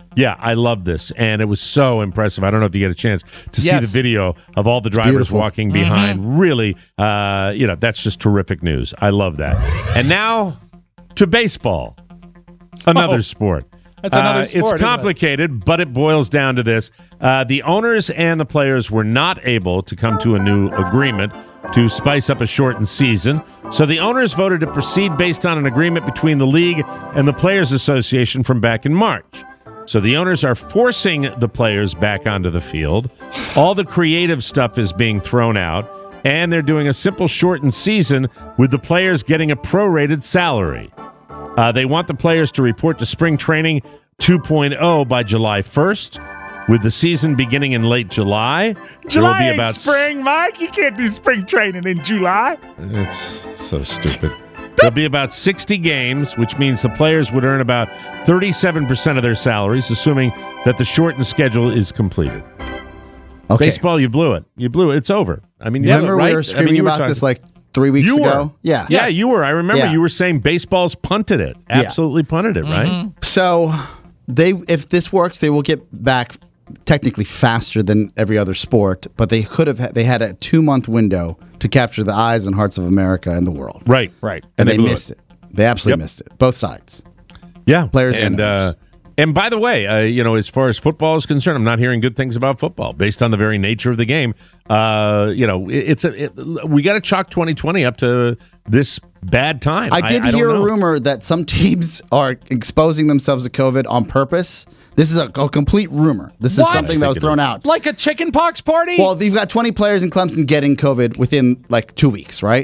Yeah, I love this, and it was so impressive. I don't know if you get a chance to see Yes. the video of all the drivers beautiful. walking behind. Really, uh, you know, that's just terrific news. I love that. And now to baseball, another Oh, sport. that's another Uh, sport, It's isn't it? complicated, but it boils down to this. Uh, the owners and the players were not able to come to a new agreement to spice up a shortened season. So the owners voted to proceed based on an agreement between the league and the Players Association from back in March. So the owners are forcing the players back onto the field. All the creative stuff is being thrown out, and they're doing a simple shortened season with the players getting a prorated salary. Uh, they want the players to report to spring training two point oh by July first, with the season beginning in late July. There will be about spring, Mike. You can't do spring training in July. It's so stupid. There'll be about sixty games, which means the players would earn about thirty-seven percent of their salaries, assuming that the shortened schedule is completed. Okay. Baseball, you blew it. You blew it. It's over. I mean, you Remember right? we were I screaming mean, you were about talking- this like three weeks You ago? were. Yeah. Yeah, you were. I remember Yeah. you were saying baseball's punted it. Absolutely punted it, right? So they, if this works, they will get back technically faster than every other sport, but they could have had, they had a two month window to capture the eyes and hearts of America and the world. Right, right. And, they, blew missed it. They absolutely Yep. missed it. Both sides. Yeah, Players and and uh, and by the way, uh, you know, as far as football is concerned, I'm not hearing good things about football based on the very nature of the game. Uh, you know, it, it's a it, we got to chalk twenty twenty up to this bad time. I did I, I hear don't a know. rumor that some teams are exposing themselves to COVID on purpose. This is a, a complete rumor. This is What? something that was thrown out. Like a chicken pox party? Well, you've got twenty players in Clemson getting COVID within like two weeks, right?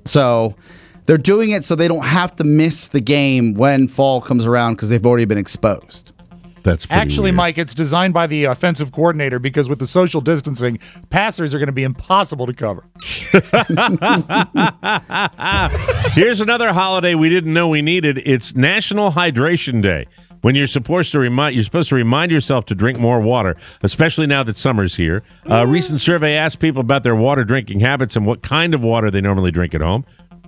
So they're doing it so they don't have to miss the game when fall comes around because they've already been exposed. That's pretty Actually, weird. Mike, it's designed by the offensive coordinator because with the social distancing, passers are going to be impossible to cover. Here's another holiday we didn't know we needed. It's National Hydration Day. When you're supposed to remind you're supposed to remind yourself to drink more water, especially now that summer's here. A recent survey asked people about their water drinking habits and what kind of water they normally drink at home.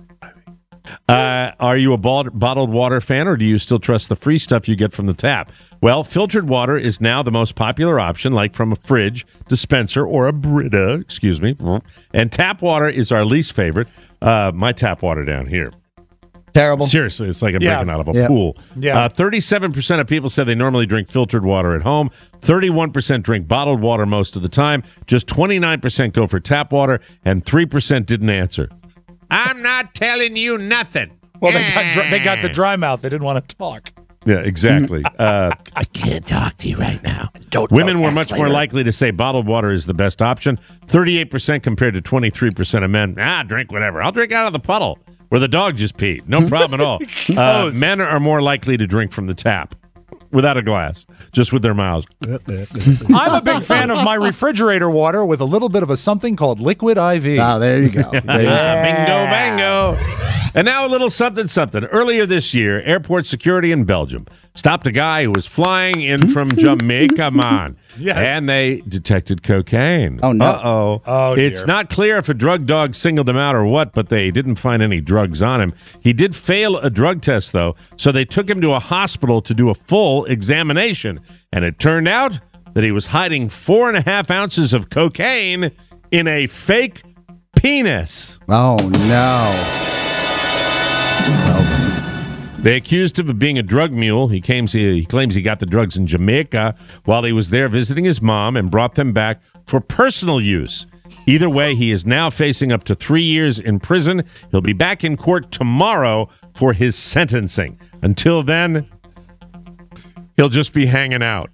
Uh, are you a bottled bottled water fan, or do you still trust the free stuff you get from the tap? Well, filtered water is now the most popular option, like from a fridge, dispenser, or a Brita, excuse me. And tap water is our least favorite. Uh, my tap water down here. Terrible. Seriously, it's like I'm Yeah. drinking out of a Yeah. pool. Yeah. Uh, thirty-seven percent of people said they normally drink filtered water at home. thirty-one percent drink bottled water most of the time. Just twenty-nine percent go for tap water, and three percent didn't answer. I'm not telling you nothing. Well, they got dr- they got the dry mouth. They didn't want to talk. Yeah, exactly. Uh, I can't talk to you right now. Don't women were much more likely to say bottled water is the best option. thirty-eight percent compared to twenty-three percent of men. Ah, drink whatever. I'll drink out of the puddle where the dog just peed. No problem at all. Uh, men are more likely to drink from the tap without a glass, just with their mouths. I'm a big fan of my refrigerator water with a little bit of a something called liquid I V. Oh, there you go. There you go. Yeah, bingo, bango. And now a little something, something. Earlier this year, airport security in Belgium stopped a guy who was flying in from Jamaica, man. Yes. And they detected cocaine. Oh, no. Uh-oh. Oh, It's dear. not clear if a drug dog singled him out or what, but they didn't find any drugs on him. He did fail a drug test, though, so they took him to a hospital to do a full examination. And it turned out that he was hiding four and a half ounces of cocaine in a fake penis. Oh, no. Well, then. They accused him of being a drug mule. He claims he, he claims he got the drugs in Jamaica while he was there visiting his mom and brought them back for personal use. Either way, he is now facing up to three years in prison. He'll be back in court tomorrow for his sentencing. Until then, he'll just be hanging out.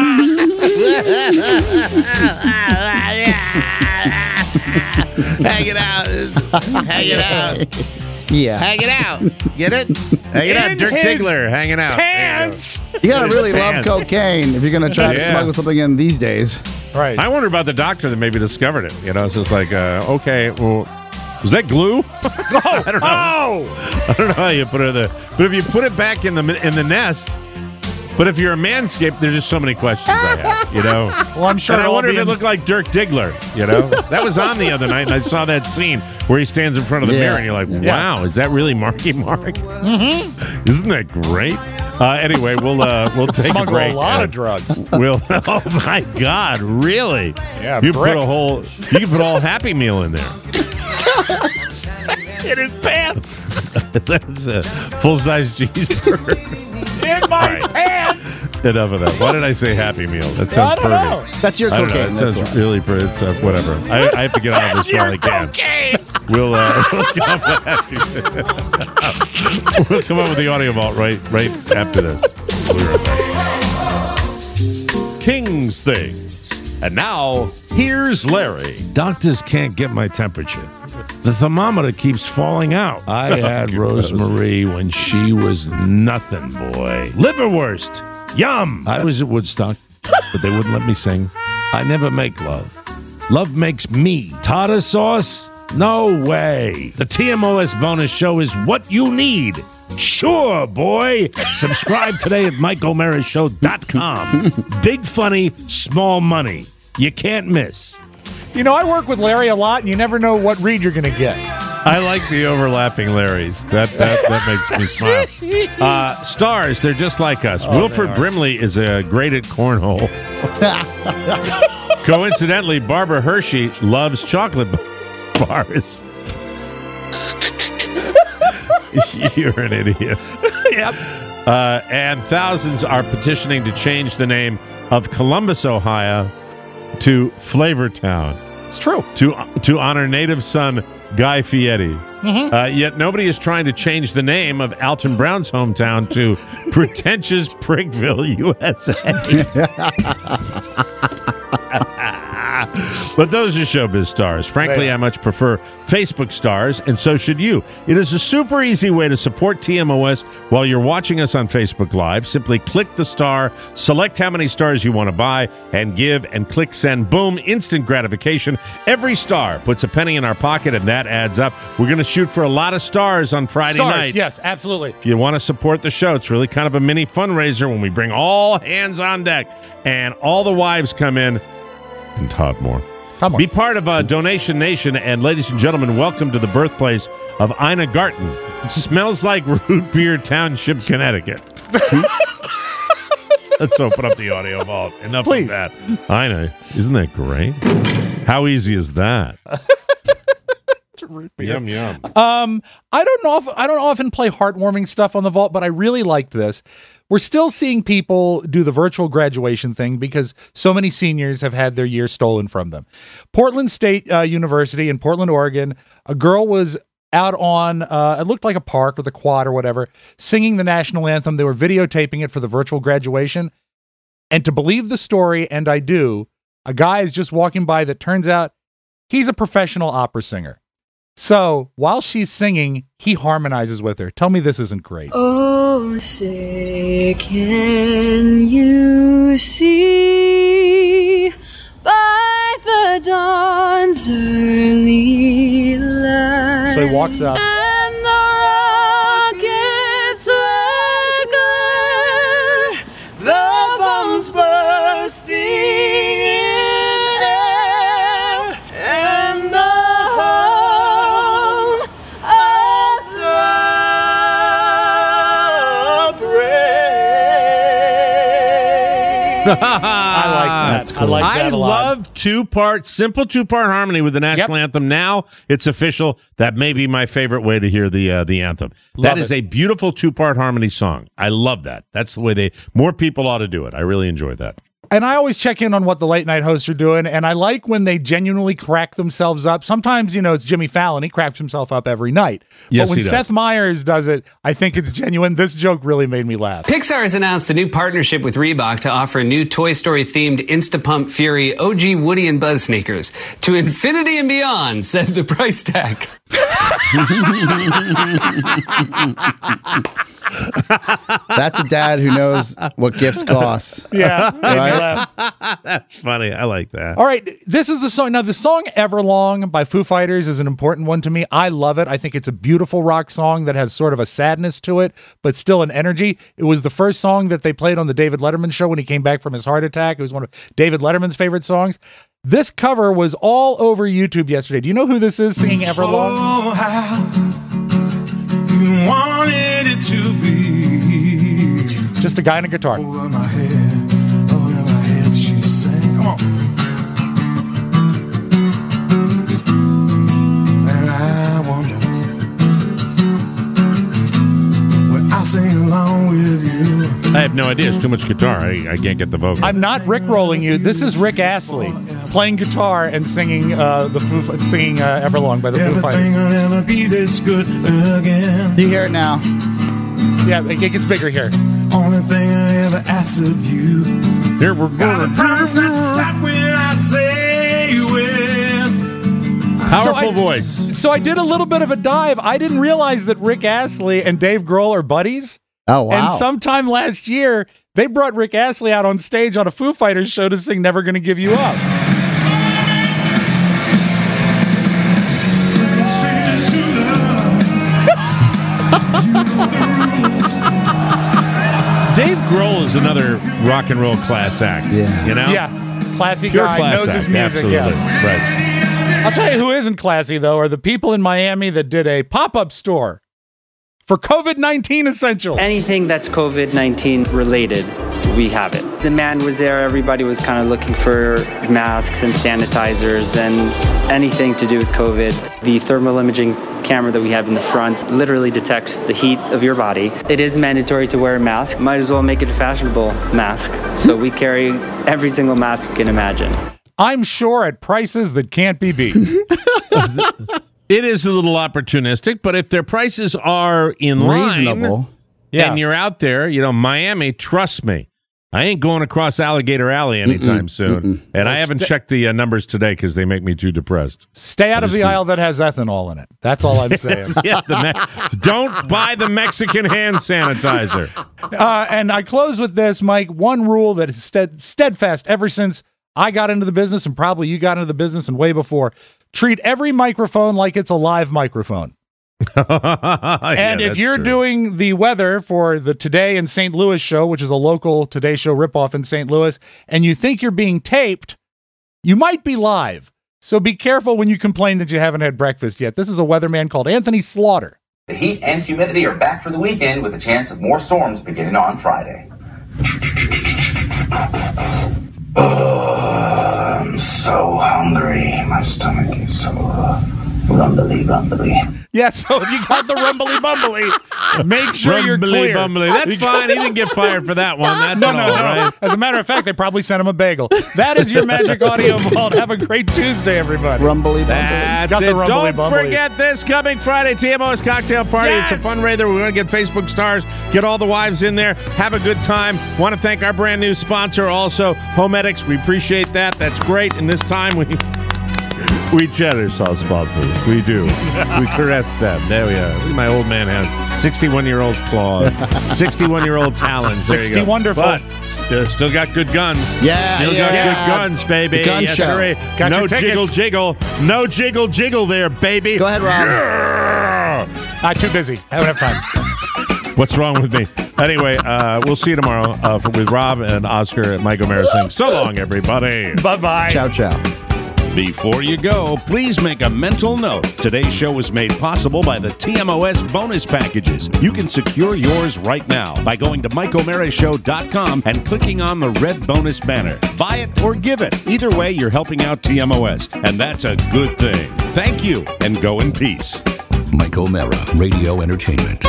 Hang it out. Hang it out. Yeah. Hang it out. Get it? Hanging out. In Dirk his Diggler hanging out. Pants. You got to really love Pants. cocaine if you're going to try to Yeah. smuggle something in these days. Right. I wonder about the doctor that maybe discovered it. You know, it's just like, uh, okay, well, was that glue? I don't know. Oh! I don't know how you put it in the, but if you put it back in the in the nest, but if you're a manscaped, there's just so many questions I have, you know. Well, I'm sure And I it'll wonder be if it in- looked like Dirk Diggler, you know. That was on the other night, and I saw that scene where he stands in front of the Yeah. mirror, and you're like, wow, is that really Marky Mark? Mm-hmm. Isn't that great? Uh, anyway, we'll uh, we'll take Smuggle a break. a lot uh, of drugs. We'll. Oh my God! Really? Yeah, You brick. put a whole. You can put a whole Happy Meal in there. In his pants. That's a full size cheeseburger. In my All right. pants. Enough of that. Why did I say Happy Meal? That sounds I don't know. perfect. That's your I don't know. cocaine. It sounds That's why. really pretty. It's uh, whatever. I, I have to get out of this while I can. We'll, uh, we'll come back. We'll come up with the audio vault right right after this. We'll be right back. King's Things. And now, here's Larry. Doctors can't get my temperature. The thermometer keeps falling out. I had Rosemary when she was nothing, boy. Liverwurst. Yum. I was at Woodstock, but they wouldn't let me sing. I never make love. Love makes me. Tartar sauce? No way. The T M O S bonus show is what you need. Sure, boy. Subscribe today at mike o'mara show dot com. Big funny, small money. You can't miss. You know, I work with Larry a lot, and you never know what read you're going to get. I like the overlapping Larrys. That that, that makes me smile. Uh, stars, they're just like us. Oh, Wilford they are. Brimley is uh, great at cornhole. Coincidentally, Barbara Hershey loves chocolate bars. You're an idiot. Yep. Uh, and thousands are petitioning to change the name of Columbus, Ohio, to Flavortown. It's true. To to honor native son Guy Fieri. Mhm. Uh, yet nobody is trying to change the name of Alton Brown's hometown to pretentious Prickville, U S A. But those are showbiz stars. Frankly, They are. I much prefer Facebook stars, and so should you. It is a super easy way to support T M O S while you're watching us on Facebook Live. Simply click the star, select how many stars you want to buy, and give, and click send. Boom, instant gratification. Every star puts a penny in our pocket, and that adds up. We're going to shoot for a lot of stars on Friday Stars, night. yes, absolutely. If you want to support the show, it's really kind of a mini fundraiser when we bring all hands on deck and all the wives come in. And Todd Moore. Come on. Be part of uh, Donation Nation, and ladies and gentlemen, welcome to the birthplace of Ina Garten. Smells like root beer township, Connecticut. Let's open up the audio vault. Enough Please. of that. Ina, isn't that great? How easy is that? Yum yum. Um, I don't know if I don't often play heartwarming stuff on the vault, but I really liked this. We're still seeing people do the virtual graduation thing because so many seniors have had their year stolen from them. Portland State uh, University in Portland, Oregon, a girl was out on, uh, it looked like a park or the quad or whatever, singing the national anthem. They were videotaping it for the virtual graduation. And to believe the story, and I do, a guy is just walking by that turns out he's a professional opera singer. So while she's singing, he harmonizes with her. Tell me this isn't great. Oh, say, can you see by the dawn's early light? So he walks up. And the rocket's red glare, the bombs bursting in air, and the whole earth I like that. That's cool. I like that I a lot. love two-part, simple two-part harmony with the national anthem. Now it's official. That may be my favorite way to hear the uh, the anthem. Love that is it. a beautiful two-part harmony song. I love that. That's the way they. More people ought to do it. I really enjoy that. And I always check in on what the late night hosts are doing, and I like when they genuinely crack themselves up. Sometimes, you know, it's Jimmy Fallon. He cracks himself up every night. Yes, but when he does. Seth Meyers does it, I think it's genuine. This joke really made me laugh. Pixar has announced a new partnership with Reebok to offer new Toy Story-themed Instapump Fury O G Woody and Buzz sneakers. To infinity and beyond, said the price tag. That's a dad who knows what gifts cost. Yeah. made me Right? laugh. That's funny. I like that. All right, this is the song. Now, the song Everlong by Foo Fighters is an important one to me. I love it. I think it's a beautiful rock song that has sort of a sadness to it, but still an energy. It was the first song that they played on the David Letterman show when he came back from his heart attack. It was one of David Letterman's favorite songs. This cover was all over YouTube yesterday. Do you know who this is singing Everlong? Oh, how you wanted it to be. just a guy and a guitar. Over my head, over my head, she sang. Come on. And I wonder when I sing along with you. I have no idea. It's too much guitar. I, I can't get the vocal. I'm not Rick-rolling you. This is Rick Astley playing guitar and singing uh, the Foo, singing uh, Everlong by the Foo Everything Fighters. will never be this good again. You hear it now. Yeah, it gets bigger here. Only thing I ever ask of you. Here we're Gotta going. promise not to stop when I say you will. Powerful So I- voice. So I did a little bit of a dive. I didn't realize that Rick Astley and Dave Grohl are buddies. Oh, wow. And sometime last year, they brought Rick Astley out on stage on a Foo Fighters show to sing Never Gonna Give You Up. Dave Grohl is another rock and roll class act. Yeah. You know? Yeah, classy Pure guy, class knows his act. music. Absolutely. Yeah. Right. I'll tell you who isn't classy, though, are the people in Miami that did a pop-up store for COVID nineteen essentials. Anything that's COVID nineteen related, we have it. The man was there, everybody was kind of looking for masks and sanitizers and anything to do with COVID. The thermal imaging camera that we have in the front literally detects the heat of your body. It is mandatory to wear a mask. Might as well make it a fashionable mask. So we carry every single mask you can imagine. I'm sure at prices that can't be beat. It is a little opportunistic, but if their prices are in Reasonable. line Yeah. and you're out there, you know, Miami, trust me, I ain't going across Alligator Alley anytime Mm-mm, soon. mm-mm. And I haven't sta- checked the uh, numbers today because they make me too depressed. Stay out of the aisle that has ethanol in it. That's all I'm saying. Yeah, the Me- don't buy the Mexican hand sanitizer. Uh, and I close with this, Mike. One rule that is stead- steadfast ever since I got into the business, and probably you got into the business and way before. Treat every microphone like it's a live microphone. And if you're doing the weather for the Today in Saint Louis show, which is a local Today show ripoff in Saint Louis, and you think you're being taped, you might be live. So be careful when you complain that you haven't had breakfast yet. This is a weatherman called Anthony Slaughter. The heat and humidity are back for the weekend with a chance of more storms beginning on Friday. Oh, I'm so hungry. My stomach is so uh, rumbly rumbly. Yeah, so if you got the rumbly bumbly, make sure you're Rumbly clear. bumbly. That's fine. He didn't get fired for that one. That's no, all, no, no. right? As a matter of fact, they probably sent him a bagel. That is your Magic Audio Vault. Have a great Tuesday, everybody. Rumbly bumbly. That's Got the it. rumbly Don't bumbly. forget this coming Friday, T M O's Cocktail Party. Yes! It's a fundraiser. We're going to get Facebook stars, get all the wives in there, have a good time. Want to thank our brand new sponsor, also Homedics. We appreciate that. That's great. And this time we we cherish our sponsors. We do. We caress them. There we are. Look at my old man has sixty-one-year-old claws, sixty-one-year-old talons. There you sixty go. wonderful. But still, still got good guns. Yeah, Still yeah, got yeah. good guns, baby. The gun yes, show. sirree. Got no your jiggle, tickets. jiggle. No jiggle, jiggle there, baby. Go ahead, Rob. Yeah. Ah, too busy. I don't have time. What's wrong with me? Anyway, uh, we'll see you tomorrow uh, with Rob and Oscar and Mike O'Mara saying so long, everybody. Bye-bye. Ciao, ciao. Before you go, please make a mental note. Today's show was made possible by the T M O S bonus packages. You can secure yours right now by going to mike o'mara show dot com and clicking on the red bonus banner. Buy it or give it. Either way, you're helping out T M O S, and that's a good thing. Thank you, and go in peace. Mike O'Mara, Radio Entertainment.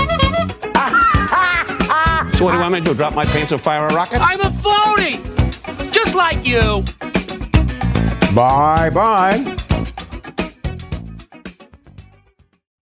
So what do you want me to do? Drop my pants and fire a rocket? I'm a phony! Just like you! Bye-bye.